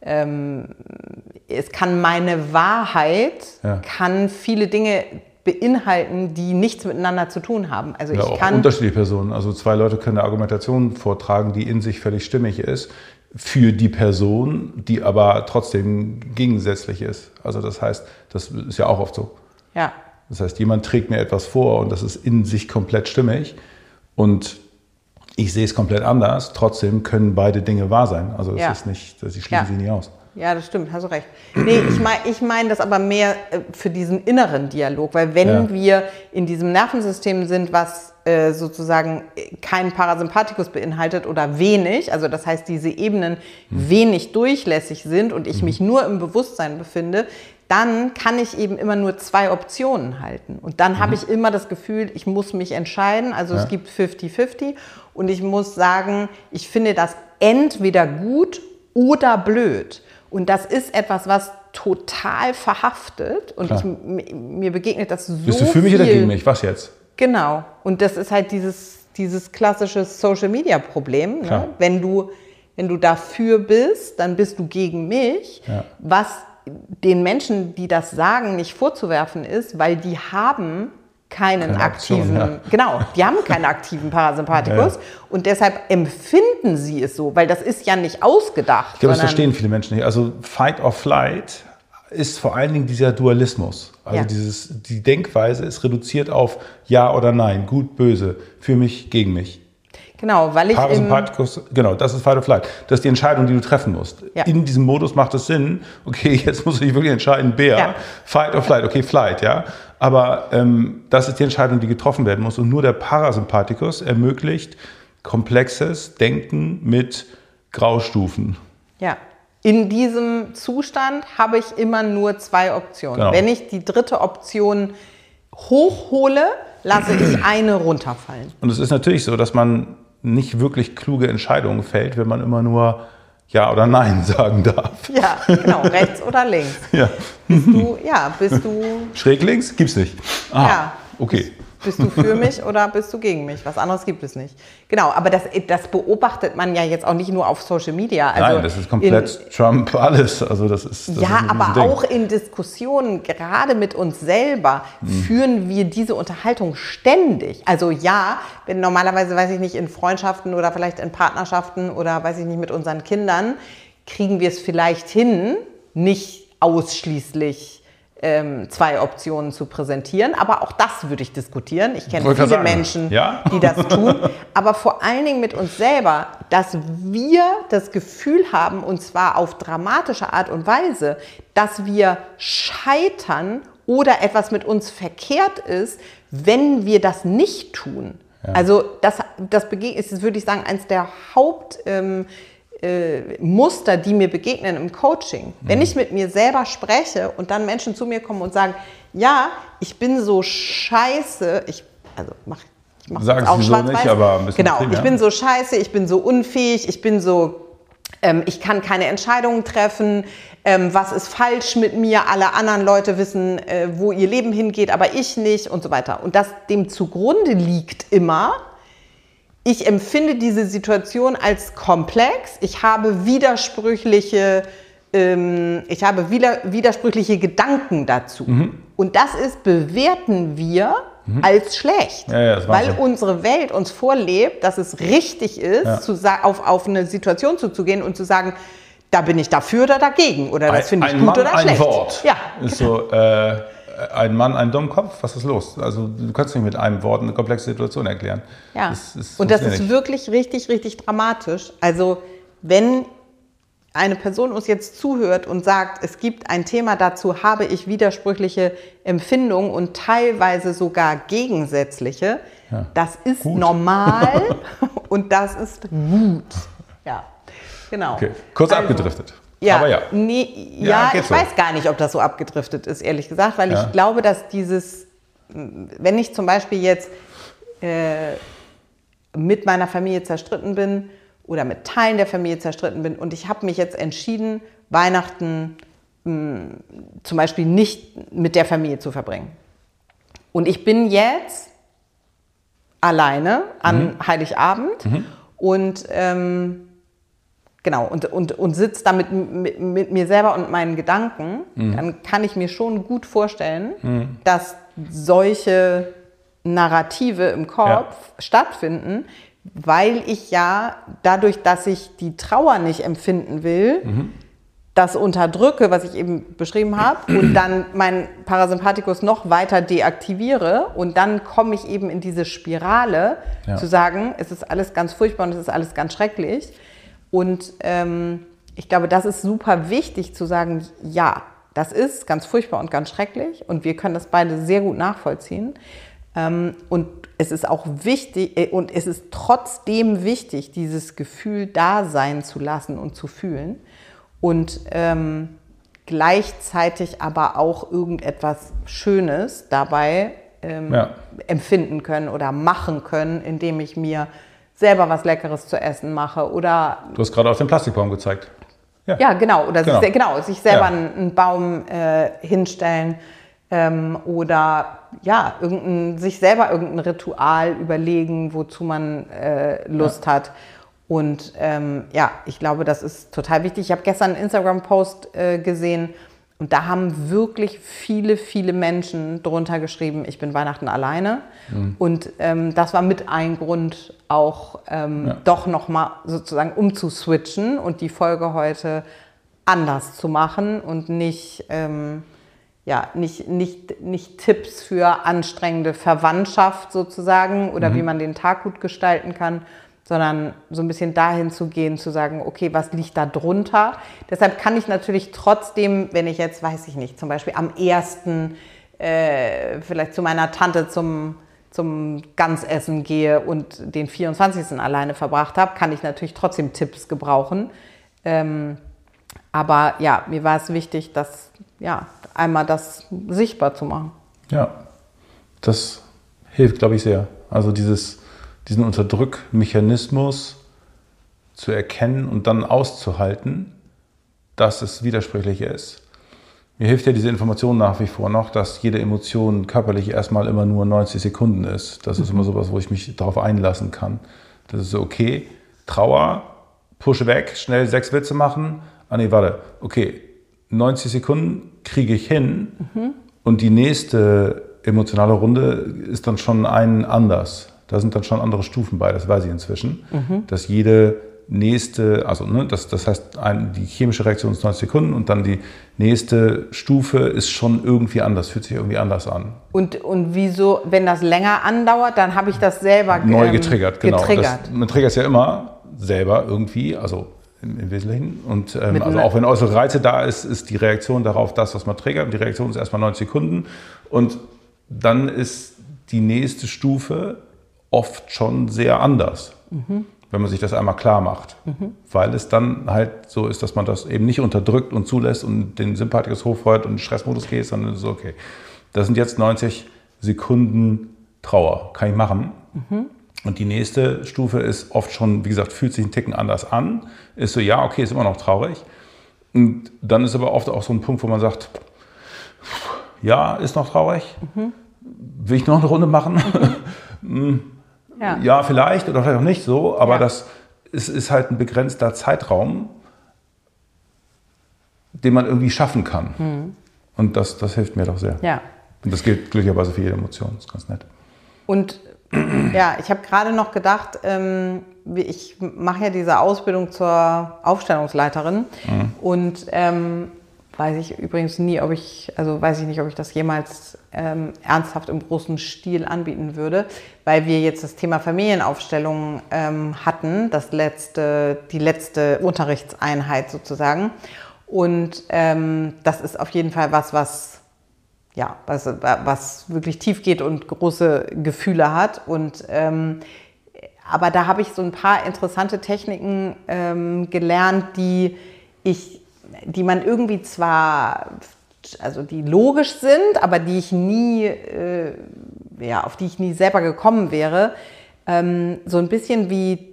Ähm, es kann meine Wahrheit, ja. kann viele Dinge beinhalten, die nichts miteinander zu tun haben. Also ja, ich auch kann unterschiedliche Personen. Also zwei Leute können eine Argumentation vortragen, die in sich völlig stimmig ist, für die Person, die aber trotzdem gegensätzlich ist. Also das heißt, das ist ja auch oft so. Ja. Das heißt, jemand trägt mir etwas vor und das ist in sich komplett stimmig und ich sehe es komplett anders, trotzdem können beide Dinge wahr sein. Also das ja. ist nicht, sie schließen ja. sie nie aus. Ja, das stimmt, hast du recht. Nee, ich meine ich mein das aber mehr für diesen inneren Dialog, weil wenn ja. wir in diesem Nervensystem sind, was äh, sozusagen keinen Parasympathikus beinhaltet oder wenig, also das heißt, diese Ebenen hm. wenig durchlässig sind und ich hm. mich nur im Bewusstsein befinde, dann kann ich eben immer nur zwei Optionen halten. Und dann mhm. habe ich immer das Gefühl, ich muss mich entscheiden. Also ja. es gibt fünfzig fünfzig und ich muss sagen, ich finde das entweder gut oder blöd. Und das ist etwas, was total verhaftet. Und ich, mir begegnet das so viel. Bist du für mich viel. Oder gegen mich? Was jetzt? Genau. Und das ist halt dieses, dieses klassische Social-Media-Problem. Ne? Wenn du, wenn du dafür bist, dann bist du gegen mich. Ja. Was den Menschen, die das sagen, nicht vorzuwerfen ist, weil die haben keinen Keine aktiven, Aktion, ja. genau, die haben keinen aktiven Parasympathikus ja. und deshalb empfinden sie es so, weil das ist ja nicht ausgedacht. Ich glaube, das verstehen viele Menschen nicht. Also Fight or Flight ist vor allen Dingen dieser Dualismus. Also ja. dieses, die Denkweise ist reduziert auf Ja oder Nein, gut, böse, für mich, gegen mich. Genau, weil ich Parasympathikus, genau, das ist Fight or Flight. Das ist die Entscheidung, die du treffen musst. Ja. In diesem Modus macht es Sinn, okay, jetzt musst du dich wirklich entscheiden, Bär, ja. Fight or Flight, okay, Flight, ja. Aber ähm, das ist die Entscheidung, die getroffen werden muss. Und nur der Parasympathikus ermöglicht komplexes Denken mit Graustufen. Ja, in diesem Zustand habe ich immer nur zwei Optionen. Genau. Wenn ich die dritte Option hochhole, lasse ich eine runterfallen. Und es ist natürlich so, dass man nicht wirklich kluge Entscheidungen fällt, wenn man immer nur Ja oder Nein sagen darf. Ja, genau, rechts oder links. Ja. Bist du, ja, bist du... Schräg links? Gibt's nicht. Ah, ja. okay. Bist du für mich oder bist du gegen mich? Was anderes gibt es nicht. Genau, aber das, das beobachtet man ja jetzt auch nicht nur auf Social Media. Also Nein, das ist komplett in, Trump alles. Also das ist, das ja, ist aber auch in Diskussionen, gerade mit uns selber, hm. führen wir diese Unterhaltung ständig. Also ja, wenn normalerweise, weiß ich nicht, in Freundschaften oder vielleicht in Partnerschaften oder weiß ich nicht, mit unseren Kindern, kriegen wir es vielleicht hin, nicht ausschließlich Ähm, zwei Optionen zu präsentieren. Aber auch das würde ich diskutieren. Ich kenne viele Menschen, ja? die das tun. Aber vor allen Dingen mit uns selber, dass wir das Gefühl haben, und zwar auf dramatische Art und Weise, dass wir scheitern oder etwas mit uns verkehrt ist, wenn wir das nicht tun. Ja. Also das, das ist, würde ich sagen, eines der Haupt... Ähm, Muster, die mir begegnen im Coaching. Wenn ich mit mir selber spreche und dann Menschen zu mir kommen und sagen, ja, ich bin so scheiße, ich, also mach, ich mache es auch schwarz-weiß. So aber ein bisschen genau, viel, ja. Ich bin so scheiße, ich bin so unfähig, ich bin so, ähm, ich kann keine Entscheidungen treffen, ähm, was ist falsch mit mir, alle anderen Leute wissen, äh, wo ihr Leben hingeht, aber ich nicht und so weiter. Und das dem zugrunde liegt immer, ich empfinde diese Situation als komplex. Ich habe widersprüchliche, ähm, ich habe wieder, widersprüchliche Gedanken dazu. Mhm. Und das ist, bewerten wir mhm. als schlecht. Ja, ja, weil so. Unsere Welt uns vorlebt, dass es richtig ist, ja. zu, auf, auf eine Situation zuzugehen und zu sagen, da bin ich dafür oder dagegen. Oder das finde ich ein gut Mann, oder ein schlecht. Wort. Ja, ist so, äh, ein Mann, ein Dummkopf, was ist los? Also du kannst nicht mit einem Wort eine komplexe Situation erklären. Ja, das, das und das ist nicht. Wirklich richtig, richtig dramatisch. Also wenn eine Person uns jetzt zuhört und sagt, es gibt ein Thema, dazu habe ich widersprüchliche Empfindungen und teilweise sogar gegensätzliche, ja. Das ist gut. Normal und das ist gut. Ja, genau. Okay. Kurz also, abgedriftet. Ja, aber ja, nee, ja, ja ich so. weiß gar nicht, ob das so abgedriftet ist, ehrlich gesagt, weil ja. ich glaube, dass dieses, wenn ich zum Beispiel jetzt äh, mit meiner Familie zerstritten bin oder mit Teilen der Familie zerstritten bin und ich habe mich jetzt entschieden, Weihnachten mh, zum Beispiel nicht mit der Familie zu verbringen. Und ich bin jetzt alleine an mhm. Heiligabend mhm. und ähm, Genau, und, und, und sitze da mit, mit, mit mir selber und meinen Gedanken, mhm. dann kann ich mir schon gut vorstellen, mhm. dass solche Narrative im Kopf ja. stattfinden, weil ich ja dadurch, dass ich die Trauer nicht empfinden will, mhm. das unterdrücke, was ich eben beschrieben habe, und dann meinen Parasympathikus noch weiter deaktiviere und dann komme ich eben in diese Spirale, ja. zu sagen, es ist alles ganz furchtbar und es ist alles ganz schrecklich. Und ähm, ich glaube, das ist super wichtig zu sagen, ja, das ist ganz furchtbar und ganz schrecklich und wir können das beide sehr gut nachvollziehen. Ähm, und es ist auch wichtig äh, und es ist trotzdem wichtig, dieses Gefühl da sein zu lassen und zu fühlen und ähm, gleichzeitig aber auch irgendetwas Schönes dabei ähm, ja. empfinden können oder machen können, indem ich mir selber was Leckeres zu essen mache oder... Du hast gerade auf den Plastikbaum gezeigt. Ja, ja genau. Oder genau. Sich, genau, sich selber ja. einen, einen Baum äh, hinstellen ähm, oder ja, irgendein, sich selber irgendein Ritual überlegen, wozu man äh, Lust ja. hat. Und ähm, ja, ich glaube, das ist total wichtig. Ich habe gestern einen Instagram-Post äh, gesehen und da haben wirklich viele, viele Menschen drunter geschrieben, ich bin Weihnachten alleine. Mhm. Und ähm, das war mit ein Grund, auch ähm, ja. doch nochmal sozusagen umzuswitchen und die Folge heute anders zu machen und nicht, ähm, ja, nicht, nicht, nicht Tipps für anstrengende Verwandtschaft sozusagen oder mhm. wie man den Tag gut gestalten kann, sondern so ein bisschen dahin zu gehen, zu sagen, okay, was liegt da drunter? Deshalb kann ich natürlich trotzdem, wenn ich jetzt, weiß ich nicht, zum Beispiel am ersten äh, vielleicht zu meiner Tante zum, zum Gansessen gehe und den vierundzwanzigsten alleine verbracht habe, kann ich natürlich trotzdem Tipps gebrauchen. Ähm, aber ja, mir war es wichtig, das, ja, einmal das sichtbar zu machen. Ja, das hilft, glaube ich, sehr. Also dieses... diesen Unterdrückmechanismus zu erkennen und dann auszuhalten, dass es widersprüchlich ist. Mir hilft ja diese Information nach wie vor noch, dass jede Emotion körperlich erstmal immer nur neunzig Sekunden ist. Das ist immer sowas, wo ich mich darauf einlassen kann. Das ist so, okay, Trauer, push weg, schnell sechs Witze machen. Ah nee, warte, okay, neunzig Sekunden kriege ich hin mhm. und die nächste emotionale Runde ist dann schon ein anders. Da sind dann schon andere Stufen bei, das weiß ich inzwischen. Mhm. Dass jede nächste, also ne, das, das heißt, ein, die chemische Reaktion ist neunzig Sekunden und dann die nächste Stufe ist schon irgendwie anders, fühlt sich irgendwie anders an. Und, und wieso, wenn das länger andauert, dann habe ich das selber ähm, neu getriggert, genau. Getriggert. Das, man triggert es ja immer selber irgendwie, also im, im Wesentlichen. Und ähm, also auch wenn äußere Reize da ist, ist die Reaktion darauf das, was man triggert. Und die Reaktion ist erstmal neunzig Sekunden. Und dann ist die nächste Stufe oft schon sehr anders. Mhm. Wenn man sich das einmal klar macht. Mhm. Weil es dann halt so ist, dass man das eben nicht unterdrückt und zulässt und den Sympathikus hochfeuert und in den Stressmodus geht, sondern es ist okay. Das sind jetzt neunzig Sekunden Trauer. Kann ich machen. Mhm. Und die nächste Stufe ist oft schon, wie gesagt, fühlt sich einen Ticken anders an. Ist so, ja, okay, ist immer noch traurig. Und dann ist aber oft auch so ein Punkt, wo man sagt, ja, ist noch traurig. Mhm. Will ich noch eine Runde machen? Mhm. Ja. ja, vielleicht oder vielleicht auch nicht so, aber ja. das ist, ist halt ein begrenzter Zeitraum, den man irgendwie schaffen kann. Mhm. Und das, das hilft mir doch sehr. Ja. Und das gilt glücklicherweise für jede Emotion, das ist ganz nett. Und ja, ich habe gerade noch gedacht, ähm, ich mache ja diese Ausbildung zur Aufstellungsleiterin mhm. und ähm, weiß ich übrigens nie, ob ich, also weiß ich nicht, ob ich das jemals ähm, ernsthaft im großen Stil anbieten würde, weil wir jetzt das Thema Familienaufstellung ähm, hatten, das letzte, die letzte Unterrichtseinheit sozusagen. Und ähm, das ist auf jeden Fall was, was, ja, was, was wirklich tief geht und große Gefühle hat. Und ähm, aber da habe ich so ein paar interessante Techniken ähm, gelernt, die ich die man irgendwie zwar, also die logisch sind, aber die ich nie, äh, ja, auf die ich nie selber gekommen wäre, ähm, so ein bisschen wie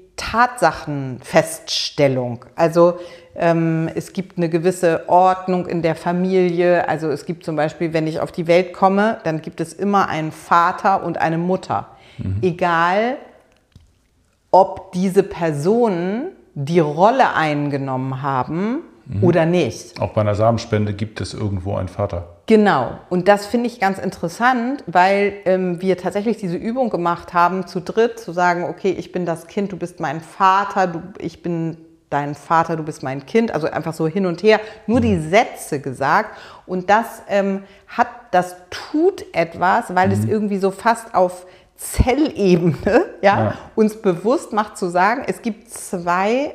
Tatsachenfeststellung. Also ähm, es gibt eine gewisse Ordnung in der Familie. Also es gibt zum Beispiel, wenn ich auf die Welt komme, dann gibt es immer einen Vater und eine Mutter. Mhm. Egal, ob diese Personen die Rolle eingenommen haben, mhm. oder nicht. Auch bei einer Samenspende gibt es irgendwo einen Vater. Genau. Und das finde ich ganz interessant, weil ähm, wir tatsächlich diese Übung gemacht haben, zu dritt zu sagen, okay, ich bin das Kind, du bist mein Vater, du, ich bin dein Vater, du bist mein Kind. Also einfach so hin und her, nur mhm. die Sätze gesagt. Und das ähm, hat, das tut etwas, weil mhm. es irgendwie so fast auf Zellebene ja, ja. uns bewusst macht zu sagen, es gibt zwei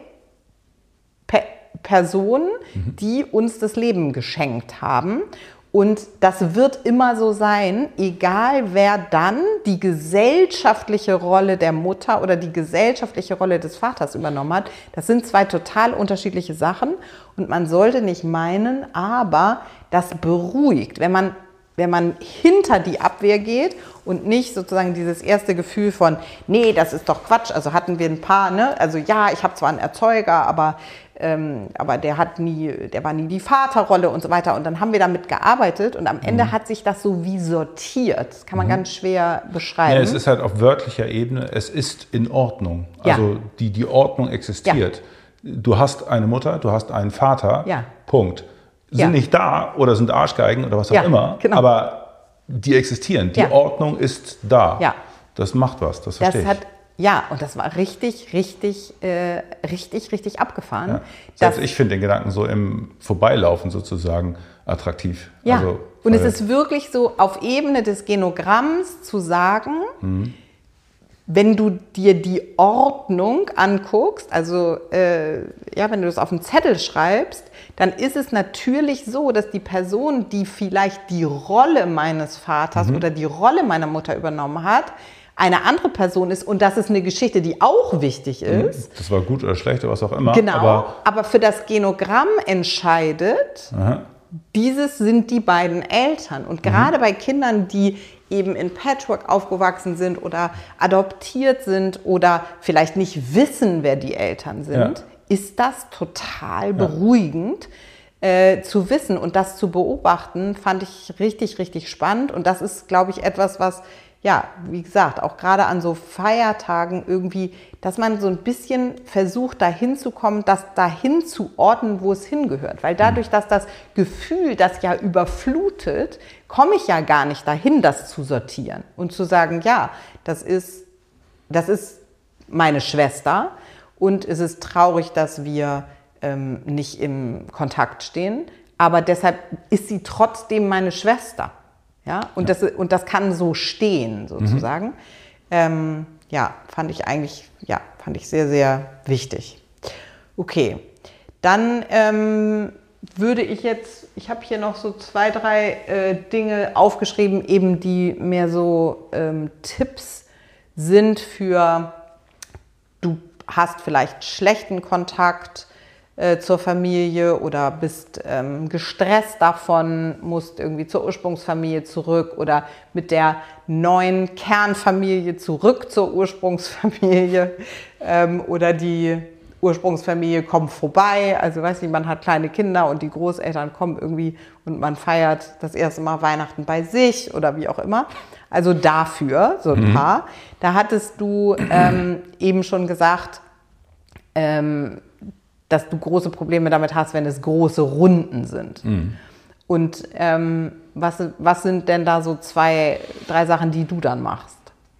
Pe- Personen, mhm. die uns das Leben geschenkt haben. Und das wird immer so sein, egal wer dann die gesellschaftliche Rolle der Mutter oder die gesellschaftliche Rolle des Vaters übernommen hat. Das sind zwei total unterschiedliche Sachen und man sollte nicht meinen, aber das beruhigt, wenn man, wenn man hinter die Abwehr geht und nicht sozusagen dieses erste Gefühl von, nee, das ist doch Quatsch. Also hatten wir ein paar, ne? Also ja, ich habe zwar einen Erzeuger, aber Ähm, aber der hat nie, der war nie die Vaterrolle und so weiter. Und dann haben wir damit gearbeitet und am Ende mhm. hat sich das so wie sortiert. Das kann man mhm. ganz schwer beschreiben. Ja, es ist halt auf wörtlicher Ebene, es ist in Ordnung. Also ja. die, die Ordnung existiert. Ja. Du hast eine Mutter, du hast einen Vater, ja. Punkt. Sind ja. nicht da oder sind Arschgeigen oder was auch ja, immer, genau. aber die existieren. Die ja. Ordnung ist da. Ja. Das macht was, das verstehe das ich. Hat, Ja, und das war richtig, richtig, äh, richtig, richtig abgefahren. Ja. Selbst ich finde den Gedanken so im Vorbeilaufen sozusagen attraktiv. Ja, also, und es ist wirklich so auf Ebene des Genogramms zu sagen, mhm. wenn du dir die Ordnung anguckst, also äh, ja, wenn du das auf einen Zettel schreibst, dann ist es natürlich so, dass die Person, die vielleicht die Rolle meines Vaters mhm. oder die Rolle meiner Mutter übernommen hat, eine andere Person ist und das ist eine Geschichte, die auch wichtig ist. Das war gut oder schlecht oder was auch immer. Genau, aber, aber für das Genogramm entscheidet, aha. dieses sind die beiden Eltern. Und gerade mhm. bei Kindern, die eben in Patchwork aufgewachsen sind oder adoptiert sind oder vielleicht nicht wissen, wer die Eltern sind, ja. ist das total beruhigend ja. äh, zu wissen. Und das zu beobachten, fand ich richtig, richtig spannend. Und das ist, glaube ich, etwas, was, ja, wie gesagt, auch gerade an so Feiertagen irgendwie, dass man so ein bisschen versucht, dahin zu kommen, das dahin zu ordnen, wo es hingehört. Weil dadurch, dass das Gefühl das ja überflutet, komme ich ja gar nicht dahin, das zu sortieren und zu sagen, ja, das ist, das ist meine Schwester und es ist traurig, dass wir ähm, nicht im Kontakt stehen, aber deshalb ist sie trotzdem meine Schwester. Ja? Und, ja. Das, und das kann so stehen, sozusagen. Mhm. Ähm, ja, fand ich eigentlich, ja, fand ich sehr, sehr wichtig. Okay, dann ähm, würde ich jetzt, ich habe hier noch so zwei, drei äh, Dinge aufgeschrieben, eben die mehr so ähm, Tipps sind für, du hast vielleicht schlechten Kontakt äh, zur Familie oder bist ähm, gestresst davon, musst irgendwie zur Ursprungsfamilie zurück oder mit der neuen Kernfamilie zurück zur Ursprungsfamilie ähm, oder die Ursprungsfamilie kommt vorbei, also weiß nicht, man hat kleine Kinder und die Großeltern kommen irgendwie und man feiert das erste Mal Weihnachten bei sich oder wie auch immer. Also dafür, so ein mhm. paar. Da hattest du ähm, eben schon gesagt, ähm, dass du große Probleme damit hast, wenn es große Runden sind. Mhm. Und ähm, was, was sind denn da so zwei, drei Sachen, die du dann machst?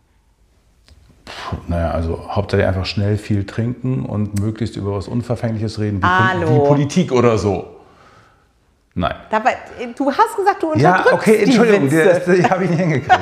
Naja, also hauptsächlich einfach schnell viel trinken und möglichst über was Unverfängliches reden, wie, Pol- wie Politik oder so. Nein. Dabei, du hast gesagt, du unterdrückst ja, okay, Entschuldigung, die Witze. Die, die habe ich nicht hingekriegt.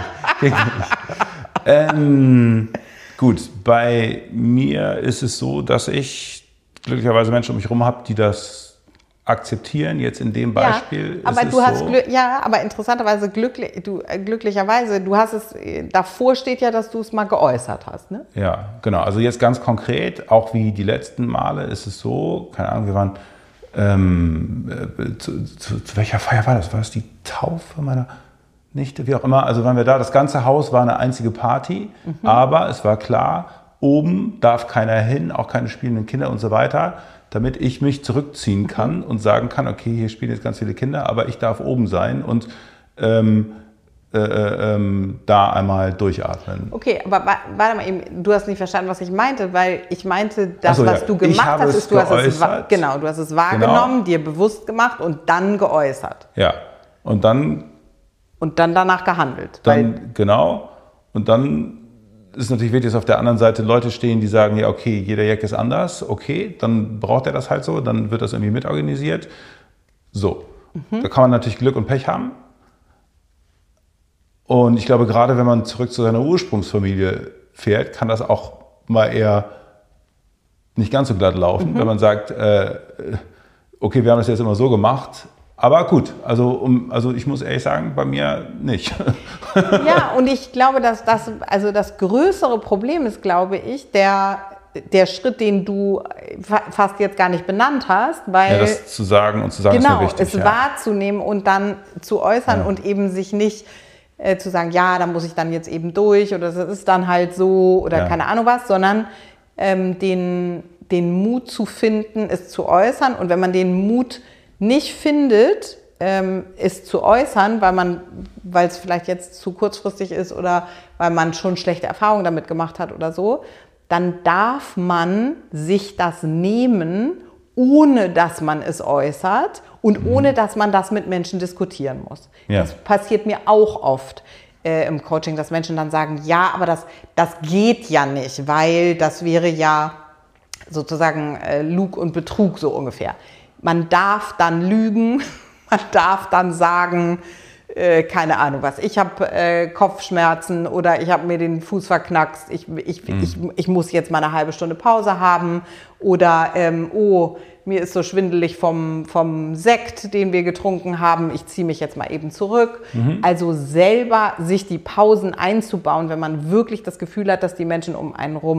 ähm, gut, bei mir ist es so, dass ich glücklicherweise Menschen um mich herum habe, die das akzeptieren. Jetzt in dem Beispiel ja, aber ist du es hast so. Glück, ja, aber interessanterweise glücklich, du, äh, glücklicherweise, du hast es, davor steht ja, dass du es mal geäußert hast, ne? Ja, genau. Also jetzt ganz konkret, auch wie die letzten Male ist es so, keine Ahnung, wir waren, ähm, äh, zu, zu, zu welcher Feier war das? War das die Taufe meiner Nichte? Wie auch immer. Also waren wir da, das ganze Haus war eine einzige Party, mhm. aber es war klar, oben darf keiner hin, auch keine spielenden Kinder und so weiter, damit ich mich zurückziehen kann und sagen kann, okay, hier spielen jetzt ganz viele Kinder, aber ich darf oben sein und ähm, äh, ähm, da einmal durchatmen. Okay, aber warte mal eben, du hast nicht verstanden, was ich meinte, weil ich meinte, das, so, was ja. du gemacht hast, ist, du hast es, genau, du hast es wahrgenommen, genau. dir bewusst gemacht und dann geäußert. Ja, und dann... Und dann danach gehandelt. Dann, weil, genau, und dann... ist natürlich wichtig, dass auf der anderen Seite Leute stehen, die sagen, ja okay, jeder Jack ist anders, okay, dann braucht er das halt so, dann wird das irgendwie mitorganisiert. So, mhm. da kann man natürlich Glück und Pech haben. Und ich glaube, gerade wenn man zurück zu seiner Ursprungsfamilie fährt, kann das auch mal eher nicht ganz so glatt laufen, mhm. wenn man sagt, äh, okay, wir haben das jetzt immer so gemacht, aber gut, also, um, also ich muss ehrlich sagen, bei mir nicht. Ja, und ich glaube, dass das, also das größere Problem ist, glaube ich, der, der Schritt, den du fast jetzt gar nicht benannt hast, weil... Ja, das zu sagen und zu sagen genau, ist mir wichtig. Genau, es ja. wahrzunehmen und dann zu äußern ja. und eben sich nicht äh, zu sagen, ja, da muss ich dann jetzt eben durch oder das ist dann halt so oder ja. keine Ahnung was, sondern ähm, den, den Mut zu finden, es zu äußern und wenn man den Mut nicht findet, ähm, es zu äußern, weil man, weil es vielleicht jetzt zu kurzfristig ist oder weil man schon schlechte Erfahrungen damit gemacht hat oder so, dann darf man sich das nehmen, ohne dass man es äußert und ohne dass man das mit Menschen diskutieren muss. Ja. Das passiert mir auch oft äh, im Coaching, dass Menschen dann sagen, ja, aber das, das geht ja nicht, weil das wäre ja sozusagen äh, Lug und Betrug so ungefähr. Man darf dann lügen, man darf dann sagen, äh, keine Ahnung was, ich habe äh, Kopfschmerzen oder ich habe mir den Fuß verknackst, ich, ich, mhm. ich, ich muss jetzt mal eine halbe Stunde Pause haben oder ähm, oh, mir ist so schwindelig vom, vom Sekt, den wir getrunken haben, ich ziehe mich jetzt mal eben zurück. Mhm. Also selber sich die Pausen einzubauen, wenn man wirklich das Gefühl hat, dass die Menschen um einen rum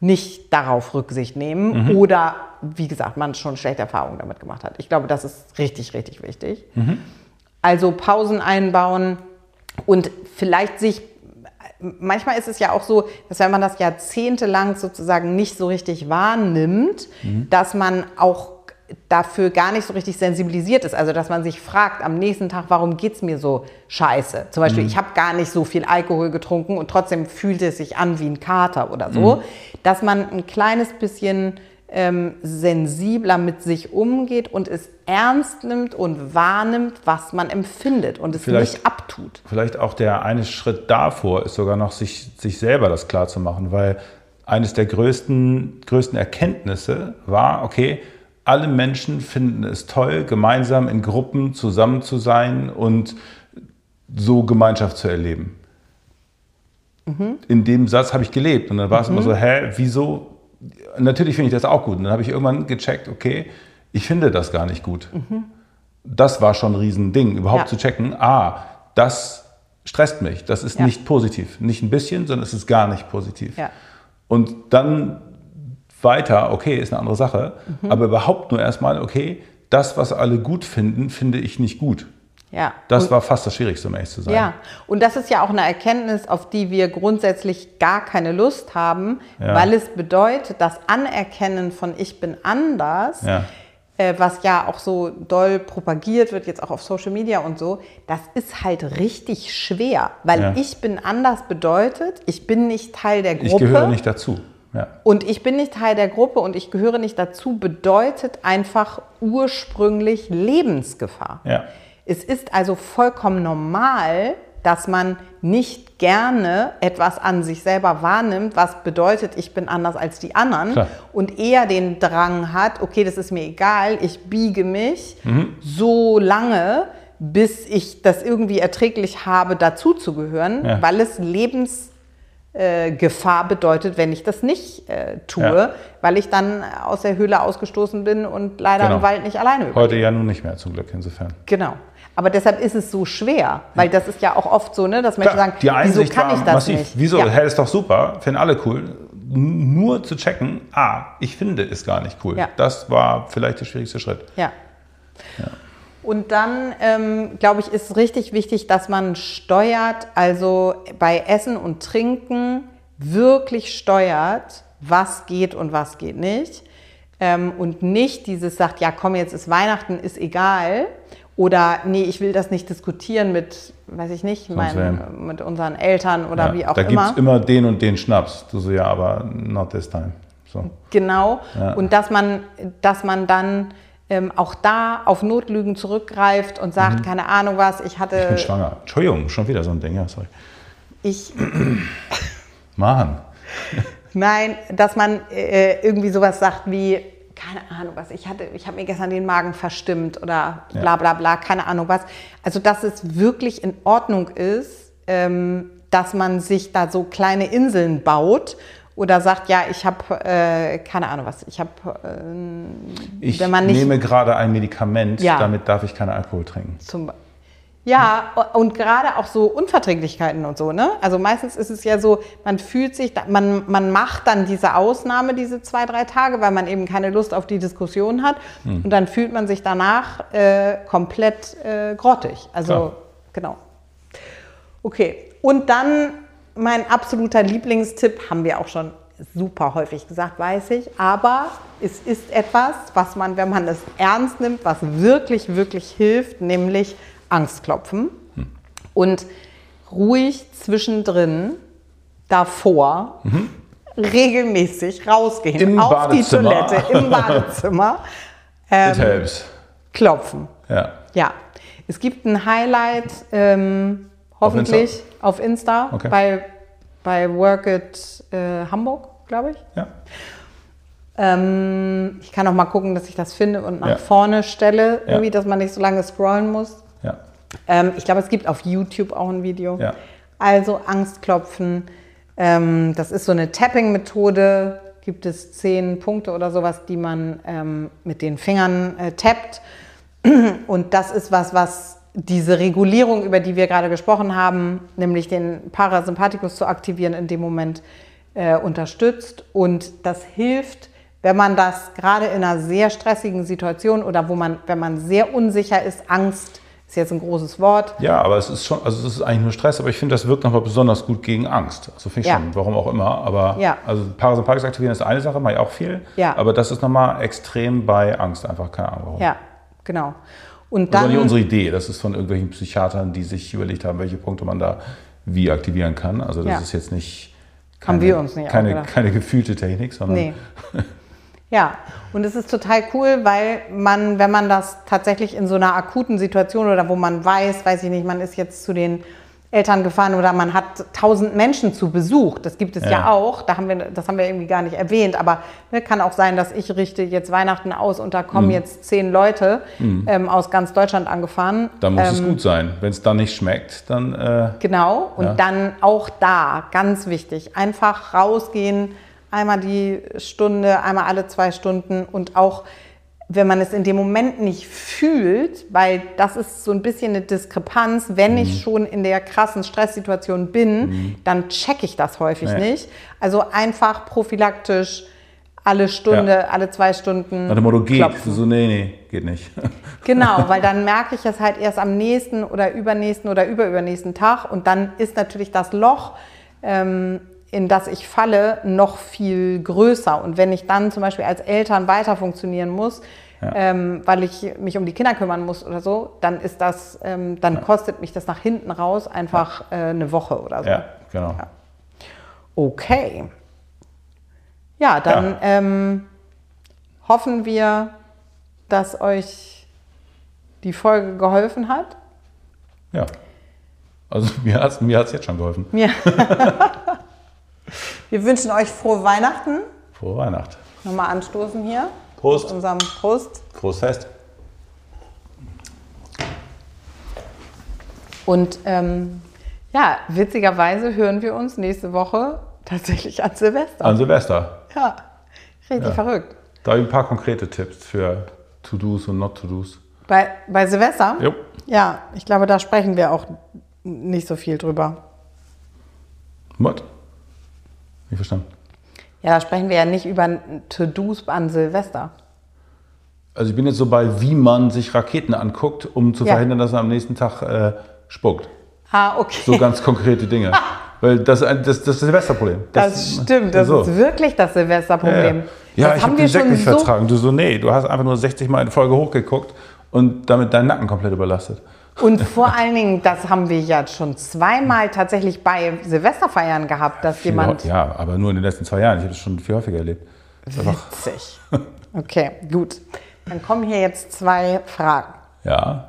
nicht darauf Rücksicht nehmen mhm. oder, wie gesagt, man schon schlechte Erfahrungen damit gemacht hat. Ich glaube, das ist richtig, richtig wichtig. Mhm. Also Pausen einbauen und vielleicht sich, manchmal ist es ja auch so, dass wenn man das jahrzehntelang sozusagen nicht so richtig wahrnimmt, mhm. dass man auch dafür gar nicht so richtig sensibilisiert ist. Also dass man sich fragt am nächsten Tag, warum geht es mir so scheiße? Zum Beispiel, mhm. ich habe gar nicht so viel Alkohol getrunken und trotzdem fühlt es sich an wie ein Kater oder so. Mhm. Dass man ein kleines bisschen ähm, sensibler mit sich umgeht und es ernst nimmt und wahrnimmt, was man empfindet und es vielleicht, nicht abtut. Vielleicht auch der eine Schritt davor ist sogar noch, sich, sich selber das klar zu machen, weil eines der größten, größten Erkenntnisse war, okay, alle Menschen finden es toll, gemeinsam in Gruppen zusammen zu sein und so Gemeinschaft zu erleben. Mhm. In dem Satz habe ich gelebt und dann war es mhm. immer so, hä, wieso? Natürlich finde ich das auch gut. Und dann habe ich irgendwann gecheckt, okay, ich finde das gar nicht gut. Mhm. Das war schon ein Riesending, überhaupt ja. zu checken, ah, das stresst mich, das ist ja. nicht positiv. Nicht ein bisschen, sondern es ist gar nicht positiv. Ja. Und dann weiter, okay, ist eine andere Sache, mhm. aber überhaupt nur erstmal, okay, das, was alle gut finden, finde ich nicht gut. Ja. Das und, war fast das Schwierigste, um ehrlich zu sein. Ja, und das ist ja auch eine Erkenntnis, auf die wir grundsätzlich gar keine Lust haben, ja. weil es bedeutet, das Anerkennen von ich bin anders, ja. äh, was ja auch so doll propagiert wird, jetzt auch auf Social Media und so, das ist halt richtig schwer, weil ja. ich bin anders bedeutet, ich bin nicht Teil der Gruppe. Ich gehöre nicht dazu. Ja. Und ich bin nicht Teil der Gruppe und ich gehöre nicht dazu, bedeutet einfach ursprünglich Lebensgefahr. Ja. Es ist also vollkommen normal, dass man nicht gerne etwas an sich selber wahrnimmt, was bedeutet, ich bin anders als die anderen. Klar. Und eher den Drang hat, okay, das ist mir egal, ich biege mich mhm. so lange, bis ich das irgendwie erträglich habe, dazuzugehören, ja. weil es Lebensgefahr Äh, Gefahr bedeutet, wenn ich das nicht äh, tue, ja. weil ich dann aus der Höhle ausgestoßen bin und leider genau. im Wald nicht alleine überlebe. Heute ja nun nicht mehr, zum Glück insofern. Genau. Aber deshalb ist es so schwer, weil das ist ja auch oft so, ne, dass Menschen Klar, sagen, die Einsicht wieso kann ich das massiv. nicht? Wieso? Ja. Hey, ist doch super, finden alle cool. Nur zu checken, ah, ich finde es gar nicht cool. Ja. Das war vielleicht der schwierigste Schritt. Ja. ja. Und dann, ähm, glaube ich, ist richtig wichtig, dass man steuert, also bei Essen und Trinken wirklich steuert, was geht und was geht nicht. Ähm, und nicht dieses sagt, ja komm, jetzt ist Weihnachten, ist egal. Oder nee, ich will das nicht diskutieren mit, weiß ich nicht, mein, mit unseren Eltern oder ja, wie auch da immer. Da gibt es immer den und den Schnaps. Du so, ja, aber not this time. So. Genau. Ja. Und dass man, dass man dann Ähm, auch da auf Notlügen zurückgreift und sagt, mhm. keine Ahnung was, ich hatte... Ich bin schwanger. Entschuldigung, schon wieder so ein Ding, ja, sorry. Ich... Mann. Nein, dass man äh, irgendwie sowas sagt wie, keine Ahnung was, ich hatte, ich habe mir gestern den Magen verstimmt oder bla bla bla, keine Ahnung was. Also, dass es wirklich in Ordnung ist, ähm, dass man sich da so kleine Inseln baut. Oder sagt, ja, ich habe, äh, keine Ahnung was, ich habe, äh, ich wenn man nicht... nehme gerade ein Medikament, ja. damit darf ich keinen Alkohol trinken. Zum, ja, und gerade auch so Unverträglichkeiten und so, ne? Also meistens ist es ja so, man fühlt sich, man, man macht dann diese Ausnahme, diese zwei, drei Tage, weil man eben keine Lust auf die Diskussion hat. Hm. Und dann fühlt man sich danach äh, komplett äh, grottig. Also, Klar. genau. Okay, und dann... Mein absoluter Lieblingstipp, haben wir auch schon super häufig gesagt, weiß ich, aber es ist etwas, was man, wenn man es ernst nimmt, was wirklich, wirklich hilft, nämlich Angstklopfen hm. und ruhig zwischendrin davor mhm. regelmäßig rausgehen, Im auf Badezimmer. die Toilette, im Badezimmer, ähm, helps. klopfen. Ja. ja. Es gibt ein Highlight, ähm, hoffentlich auf Insta, auf Insta okay. bei, bei Work It äh, Hamburg, glaube ich. Ja. Ähm, ich kann auch mal gucken, dass ich das finde und nach ja. vorne stelle, irgendwie, ja. dass man nicht so lange scrollen muss. Ja. Ähm, ich glaube, es gibt auf YouTube auch ein Video. Ja. Also Angstklopfen. Ähm, das ist so eine Tapping-Methode. Gibt es zehn Punkte oder sowas, die man ähm, mit den Fingern äh, tappt. Und das ist was, was diese Regulierung, über die wir gerade gesprochen haben, nämlich den Parasympathikus zu aktivieren in dem Moment, äh, unterstützt. Und das hilft, wenn man das gerade in einer sehr stressigen Situation oder wo man, wenn man sehr unsicher ist, Angst ist jetzt ein großes Wort. Ja, aber es ist schon, also es ist eigentlich nur Stress, aber ich finde, das wirkt nochmal besonders gut gegen Angst. Also finde ich Ja. schon, warum auch immer. Aber Ja. also Parasympathikus aktivieren ist eine Sache, mache ich auch viel. Ja. Aber das ist nochmal extrem bei Angst, einfach keine Ahnung warum. Ja, genau. Und Das ist auch dann, nicht unsere Idee, das ist von irgendwelchen Psychiatern, die sich überlegt haben, welche Punkte man da wie aktivieren kann. Also das Ja. ist jetzt nicht Haben keine, wir uns nicht keine, ausgedacht. keine gefühlte Technik, sondern nee. Ja, und es ist total cool, weil man, wenn man das tatsächlich in so einer akuten Situation oder wo man weiß, weiß ich nicht, man ist jetzt zu den Eltern gefahren oder man hat tausend Menschen zu Besuch, das gibt es ja, Ja. auch, da haben wir, das haben wir irgendwie gar nicht erwähnt, aber ne, kann auch sein, dass ich richte jetzt Weihnachten aus und da kommen Mhm. jetzt zehn Leute ähm, aus ganz Deutschland angefahren. da muss ähm, es gut sein. Wenn es dann nicht schmeckt, dann äh, Genau, und Ja. dann auch da, ganz wichtig, einfach rausgehen, einmal die Stunde, einmal alle zwei Stunden und auch, wenn man es in dem Moment nicht fühlt, weil das ist so ein bisschen eine Diskrepanz, wenn ich schon in der krassen Stresssituation bin, dann checke ich das häufig Nee. nicht. Also einfach prophylaktisch alle Stunde, Ja. alle zwei Stunden nach dem Motto geht. klopfen. So, nee, nee, geht nicht. Genau, weil dann merke ich es halt erst am nächsten oder übernächsten oder überübernächsten Tag und dann ist natürlich das Loch, ähm, in das ich falle, noch viel größer. Und wenn ich dann zum Beispiel als Eltern weiter funktionieren muss, Ja. ähm, weil ich mich um die Kinder kümmern muss oder so, dann ist das, ähm, dann kostet mich das nach hinten raus einfach äh, eine Woche oder so. Ja, genau. Ja. Okay. Ja, dann Ja. Ähm, hoffen wir, dass euch die Folge geholfen hat. Ja. Also mir hat es mir hat's jetzt schon geholfen. Ja. Wir wünschen euch frohe Weihnachten. Frohe Weihnacht. Nochmal anstoßen hier. Prost. Mit unserem Prost. Frohes Fest. Und ähm, ja, witzigerweise hören wir uns nächste Woche tatsächlich an Silvester. An Silvester. Ja, richtig Ja. verrückt. Da habe ich ein paar konkrete Tipps für To-Dos und Not-To-Dos. Bei, bei Silvester? Jo. Ja, ich glaube, da sprechen wir auch nicht so viel drüber. What? Nicht verstanden. Ja, da sprechen wir ja nicht über To-Dos an Silvester. Also ich bin jetzt so bei, wie man sich Raketen anguckt, um zu Ja. verhindern, dass er am nächsten Tag äh, spuckt. Ah, okay. So ganz konkrete Dinge. Weil das, ist ein- das, das ist das Silvesterproblem. Das stimmt, das so. ist wirklich das Silvesterproblem. Ja, ja das ich haben habe wir den Sekt schon nicht so. vertragen. Du so, nee, du hast einfach nur sechzig Mal eine Folge hochgeguckt und damit deinen Nacken komplett überlastet. Und vor allen Dingen, das haben wir ja schon zweimal tatsächlich bei Silvesterfeiern gehabt, dass jemand. Ja, aber nur in den letzten zwei Jahren. Ich habe das schon viel häufiger erlebt. Das ist einfach, Witzig. Okay, gut. Dann kommen hier jetzt zwei Fragen. ja,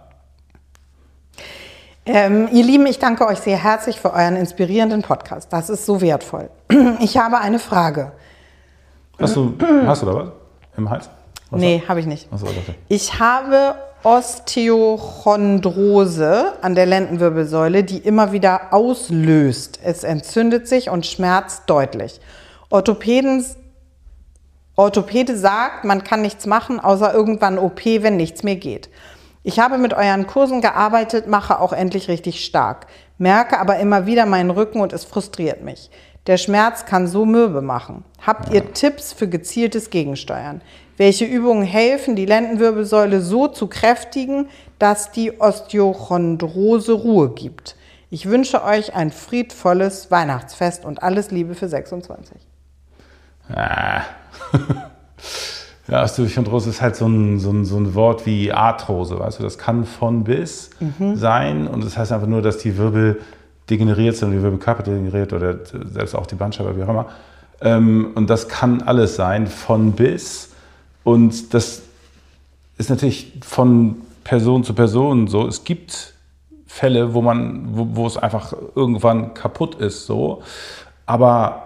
Ähm, ihr Lieben, ich danke euch sehr herzlich für euren inspirierenden Podcast. Das ist so wertvoll. Ich habe eine Frage. hast du, hast du da was im Hals? Was Nee, habe ich nicht. Achso, okay. Ich habe Osteochondrose an der Lendenwirbelsäule, die immer wieder auslöst. Es entzündet sich und schmerzt deutlich. Orthopäden, Orthopäde sagt, man kann nichts machen, außer irgendwann O P, wenn nichts mehr geht. Ich habe mit euren Kursen gearbeitet, mache auch endlich richtig stark, merke aber immer wieder meinen Rücken und es frustriert mich. Der Schmerz kann so mürbe machen. Habt ihr Tipps für gezieltes Gegensteuern? Welche Übungen helfen, die Lendenwirbelsäule so zu kräftigen, dass die Osteochondrose Ruhe gibt? Ich wünsche euch ein friedvolles Weihnachtsfest und alles Liebe für sechsundzwanzig. Ah. Ja, Osteochondrose ist halt so ein, so, ein, so ein Wort wie Arthrose, weißt du, das kann von bis sein und das heißt einfach nur, dass die Wirbel degeneriert sind, die Wirbelkörper degeneriert oder selbst auch die Bandscheibe, wie auch immer. Und das kann alles sein, von bis. Und das ist natürlich von Person zu Person so. Es gibt Fälle, wo man, wo, wo es einfach irgendwann kaputt ist, so. Aber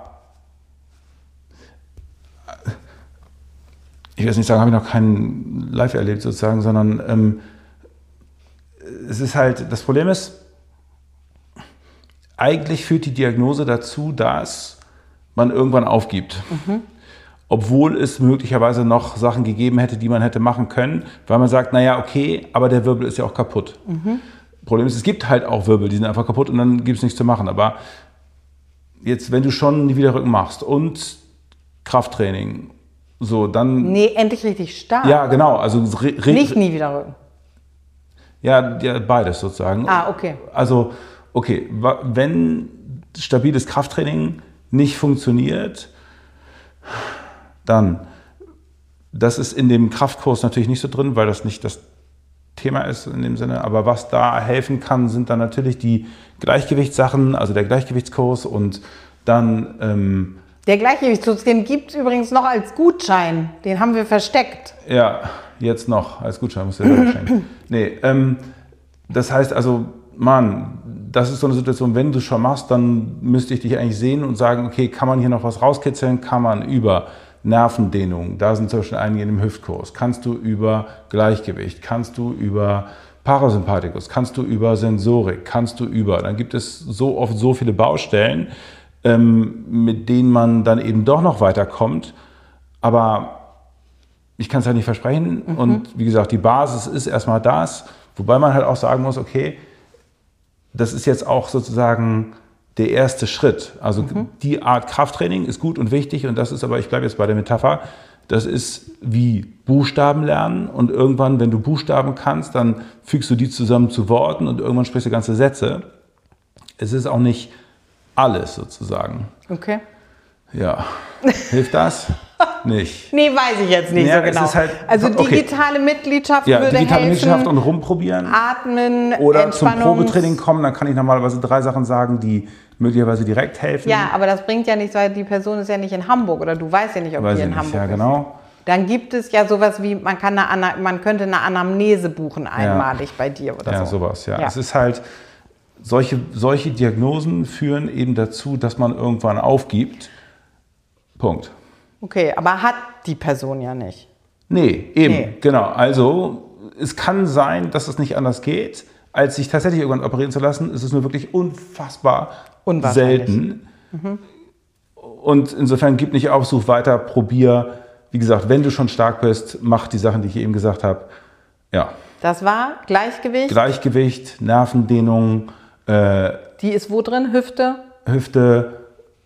ich will jetzt nicht sagen, habe ich noch keinen live erlebt sozusagen, sondern ähm, es ist halt, das Problem ist, eigentlich führt die Diagnose dazu, dass man irgendwann aufgibt. Mhm. Obwohl es möglicherweise noch Sachen gegeben hätte, die man hätte machen können, weil man sagt, naja, okay, aber der Wirbel ist ja auch kaputt. Mhm. Problem ist, es gibt halt auch Wirbel, die sind einfach kaputt und dann gibt es nichts zu machen. Aber jetzt, wenn du schon Niederrücken machst und Krafttraining, so dann... Nee, endlich richtig stark. Ja, genau. Also re, re, Nicht Niederrücken. Ja, ja, beides sozusagen. Ah, okay. Also, okay, wenn stabiles Krafttraining nicht funktioniert, dann, das ist in dem Kraftkurs natürlich nicht so drin, weil das nicht das Thema ist in dem Sinne, aber was da helfen kann, sind dann natürlich die Gleichgewichtssachen, also der Gleichgewichtskurs und dann... Ähm, der Gleichgewichtskurs, den gibt es übrigens noch als Gutschein, den haben wir versteckt. Ja, jetzt noch als Gutschein, musst du dir schenken. Nee, ähm, das heißt also, Mann, das ist so eine Situation, wenn du schon machst, dann müsste ich dich eigentlich sehen und sagen, okay, kann man hier noch was rauskitzeln? Kann man über Nervendehnung, da sind zum Beispiel einige in dem Hüftkurs, kannst du über Gleichgewicht, kannst du über Parasympathikus, kannst du über Sensorik, kannst du über, dann gibt es so oft so viele Baustellen, ähm, mit denen man dann eben doch noch weiterkommt, aber ich kann es halt nicht versprechen. Mhm. Und wie gesagt, die Basis ist erstmal das, wobei man halt auch sagen muss, okay, das ist jetzt auch sozusagen der erste Schritt. Also mhm. die Art Krafttraining ist gut und wichtig und das ist aber, ich bleibe jetzt bei der Metapher, das ist wie Buchstaben lernen und irgendwann, wenn du Buchstaben kannst, dann fügst du die zusammen zu Worten und irgendwann sprichst du ganze Sätze. Es ist auch nicht alles sozusagen. Okay. Ja, hilft das? Nicht. Nee, weiß ich jetzt nicht ja, so genau. Es ist halt, also okay. digitale Mitgliedschaft ja, würde digitale helfen. Mitgliedschaft und rumprobieren. Atmen, oder zum Entspannungs- Probetraining kommen, dann kann ich normalerweise drei Sachen sagen, die möglicherweise direkt helfen. Ja, aber das bringt ja nichts, weil die Person ist ja nicht in Hamburg oder du weißt ja nicht, ob weiß die in nicht. Hamburg ja, ist. Genau. Dann gibt es ja sowas wie, man, kann eine Ana- man könnte eine Anamnese buchen einmalig ja. bei dir oder ja, so. Sowas, ja, ja. Es ist halt, solche, solche Diagnosen führen eben dazu, dass man irgendwann aufgibt. Punkt. Okay, aber hat die Person ja nicht. Nee, eben, nee. genau. Also es kann sein, dass es nicht anders geht, als sich tatsächlich irgendwann operieren zu lassen. Es ist nur wirklich unfassbar selten. Mhm. Und insofern gib nicht auf, such weiter, probier. Wie gesagt, wenn du schon stark bist, mach die Sachen, die ich eben gesagt habe. Ja. Das war Gleichgewicht? Gleichgewicht, Nervendehnung. Äh, die ist wo drin? Hüfte? Hüfte.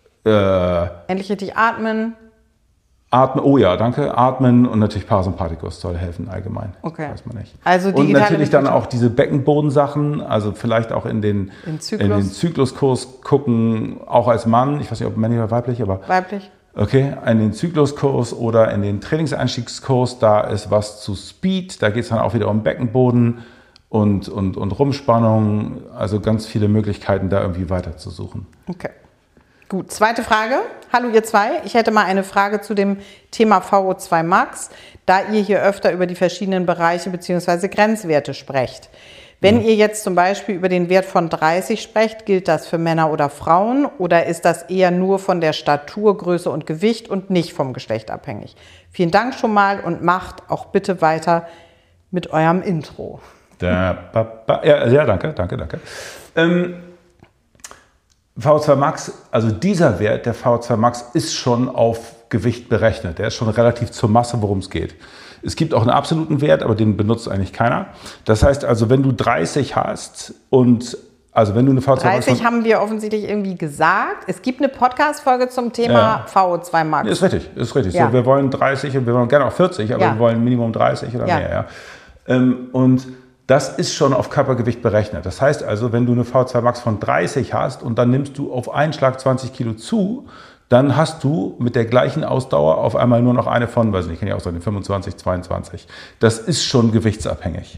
Äh, Endlich richtig atmen. Atmen, oh ja, danke. Atmen und natürlich Parasympathikus soll helfen allgemein. Okay. Weiß man nicht. Also und natürlich dann Mitgliedschaft. auch diese Beckenbodensachen, also vielleicht auch in den, in, Zyklus. in den Zykluskurs gucken, auch als Mann, ich weiß nicht, ob männlich oder weiblich, aber... Weiblich. Okay, in den Zykluskurs oder in den Trainingseinstiegskurs, da ist was zu Speed, da geht es dann auch wieder um Beckenboden und, und, und Rumpfspannung, also ganz viele Möglichkeiten, da irgendwie weiter zu suchen. Okay. Gut, zweite Frage. Hallo ihr zwei, ich hätte mal eine Frage zu dem Thema V O zwei Max, da ihr hier öfter über die verschiedenen Bereiche bzw. Grenzwerte sprecht. Wenn mhm. ihr jetzt zum Beispiel über den Wert von dreißig sprecht, gilt das für Männer oder Frauen oder ist das eher nur von der Statur, Größe und Gewicht und nicht vom Geschlecht abhängig? Vielen Dank schon mal und macht auch bitte weiter mit eurem Intro. Da, ba, ba, ja, ja, danke, danke, danke. Ähm, V O zwei Max, also dieser Wert, der V O zwei Max, ist schon auf Gewicht berechnet. Der ist schon relativ zur Masse, worum es geht. Es gibt auch einen absoluten Wert, aber den benutzt eigentlich keiner. Das heißt also, wenn du dreißig hast und also wenn du eine V O zwei Max... dreißig haben wir offensichtlich irgendwie gesagt. Es gibt eine Podcast-Folge zum Thema ja. V O zwei Max. Ist richtig, ist richtig. Ja. So, wir wollen dreißig und wir wollen gerne auch vierzig, aber ja. wir wollen Minimum dreißig oder ja. mehr. Ja. Ähm, und das ist schon auf Körpergewicht berechnet. Das heißt also, wenn du eine V O zwei Max von dreißig hast und dann nimmst du auf einen Schlag zwanzig Kilo zu, dann hast du mit der gleichen Ausdauer auf einmal nur noch eine von, weiß nicht, ich kann ja auch sagen, fünfundzwanzig, zweiundzwanzig. Das ist schon gewichtsabhängig.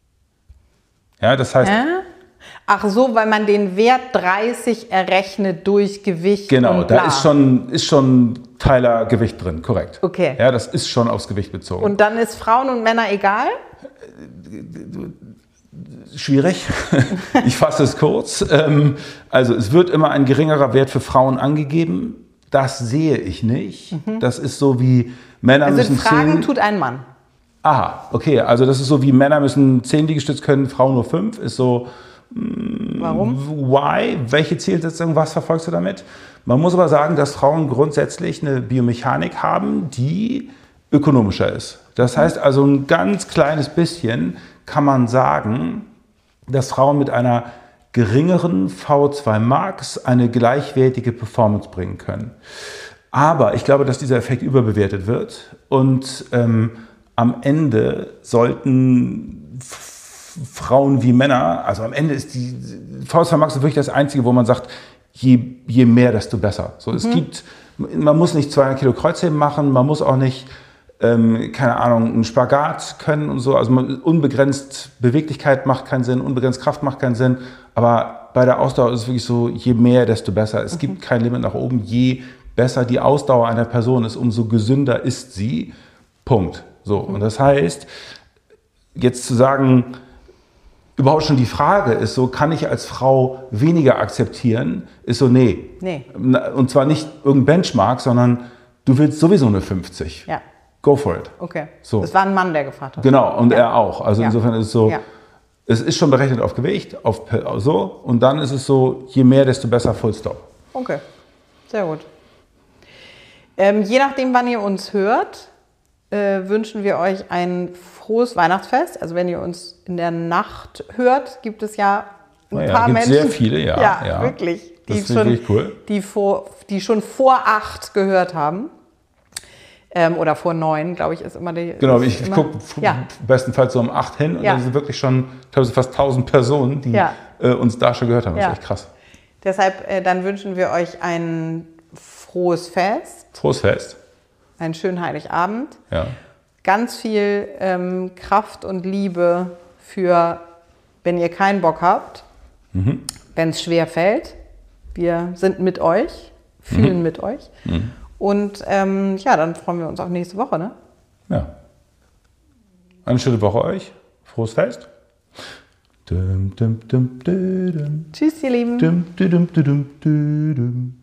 Ja, das heißt... Hä? Ach so, weil man den Wert dreißig errechnet durch Gewicht. Genau, und bla. da ist schon, ist schon Teiler Gewicht drin, korrekt. Okay. Ja, das ist schon aufs Gewicht bezogen. Und dann ist Frauen und Männer egal? Schwierig. Ich fasse es kurz. Also es wird immer ein geringerer Wert für Frauen angegeben. Das sehe ich nicht. Mhm. Das ist so wie Männer also müssen Fragen zehn... tut ein Mann. Aha, okay. Also das ist so wie Männer müssen zehn Liegestütz können, Frauen nur fünf. Ist so... Warum? Why? Welche Zielsetzung, was verfolgst du damit? Man muss aber sagen, dass Frauen grundsätzlich eine Biomechanik haben, die ökonomischer ist. Das heißt also, ein ganz kleines bisschen kann man sagen, dass Frauen mit einer geringeren V zwei Max eine gleichwertige Performance bringen können. Aber ich glaube, dass dieser Effekt überbewertet wird und ähm, am Ende sollten F- Frauen wie Männer, also am Ende ist die V zwei Max wirklich das Einzige, wo man sagt, je, je mehr, desto besser. So, mhm. Es gibt, man muss nicht zweihundert Kilo Kreuzheben machen, man muss auch nicht, ähm, keine Ahnung, einen Spagat können und so. Also man, unbegrenzt Beweglichkeit macht keinen Sinn, unbegrenzt Kraft macht keinen Sinn. Aber bei der Ausdauer ist es wirklich so, je mehr, desto besser. Es mhm. gibt kein Limit nach oben. Je besser die Ausdauer einer Person ist, umso gesünder ist sie. Punkt. So. Mhm. Und das heißt, jetzt zu sagen, überhaupt schon die Frage ist so, kann ich als Frau weniger akzeptieren? Ist so, nee. Nee. Und zwar nicht irgendein Benchmark, sondern du willst sowieso eine fünfzig. Ja. Go for it. Okay. So. Das war ein Mann, der gefragt hat. Genau, und ja. er auch. Also ja. insofern ist es so, ja. es ist schon berechnet auf Gewicht, auf so, und dann ist es so, je mehr, desto besser, Full Stop. Okay, sehr gut. Ähm, je nachdem, wann ihr uns hört, äh, wünschen wir euch ein frohes Weihnachtsfest. Also wenn ihr uns in der Nacht hört, gibt es ja ein naja, paar gibt Menschen. Sehr viele, ja. Ja, ja. wirklich. Die, das ist schon, wirklich cool. die, vor, die schon vor acht gehört haben. Ähm, oder vor neun, glaube ich, ist immer die. Genau, ich, ich gucke ja. bestenfalls so um acht hin und ja. da sind wirklich schon, ich glaube, es sind fast tausend Personen, die ja. äh, uns da schon gehört haben. Das ja. ist echt krass. Deshalb, äh, dann wünschen wir euch ein frohes Fest. Frohes Fest. Einen schönen Heiligabend. Ja. Ganz viel ähm, Kraft und Liebe für, wenn ihr keinen Bock habt, mhm. wenn es schwer fällt. Wir sind mit euch, fühlen mhm. mit euch. Mhm. Und ähm, ja, dann freuen wir uns auf nächste Woche, ne? Ja. Eine schöne Woche euch. Frohes Fest. Dum, dum, dum, dum, dum. Tschüss, ihr Lieben. Dum, dum, dum, dum, dum, dum.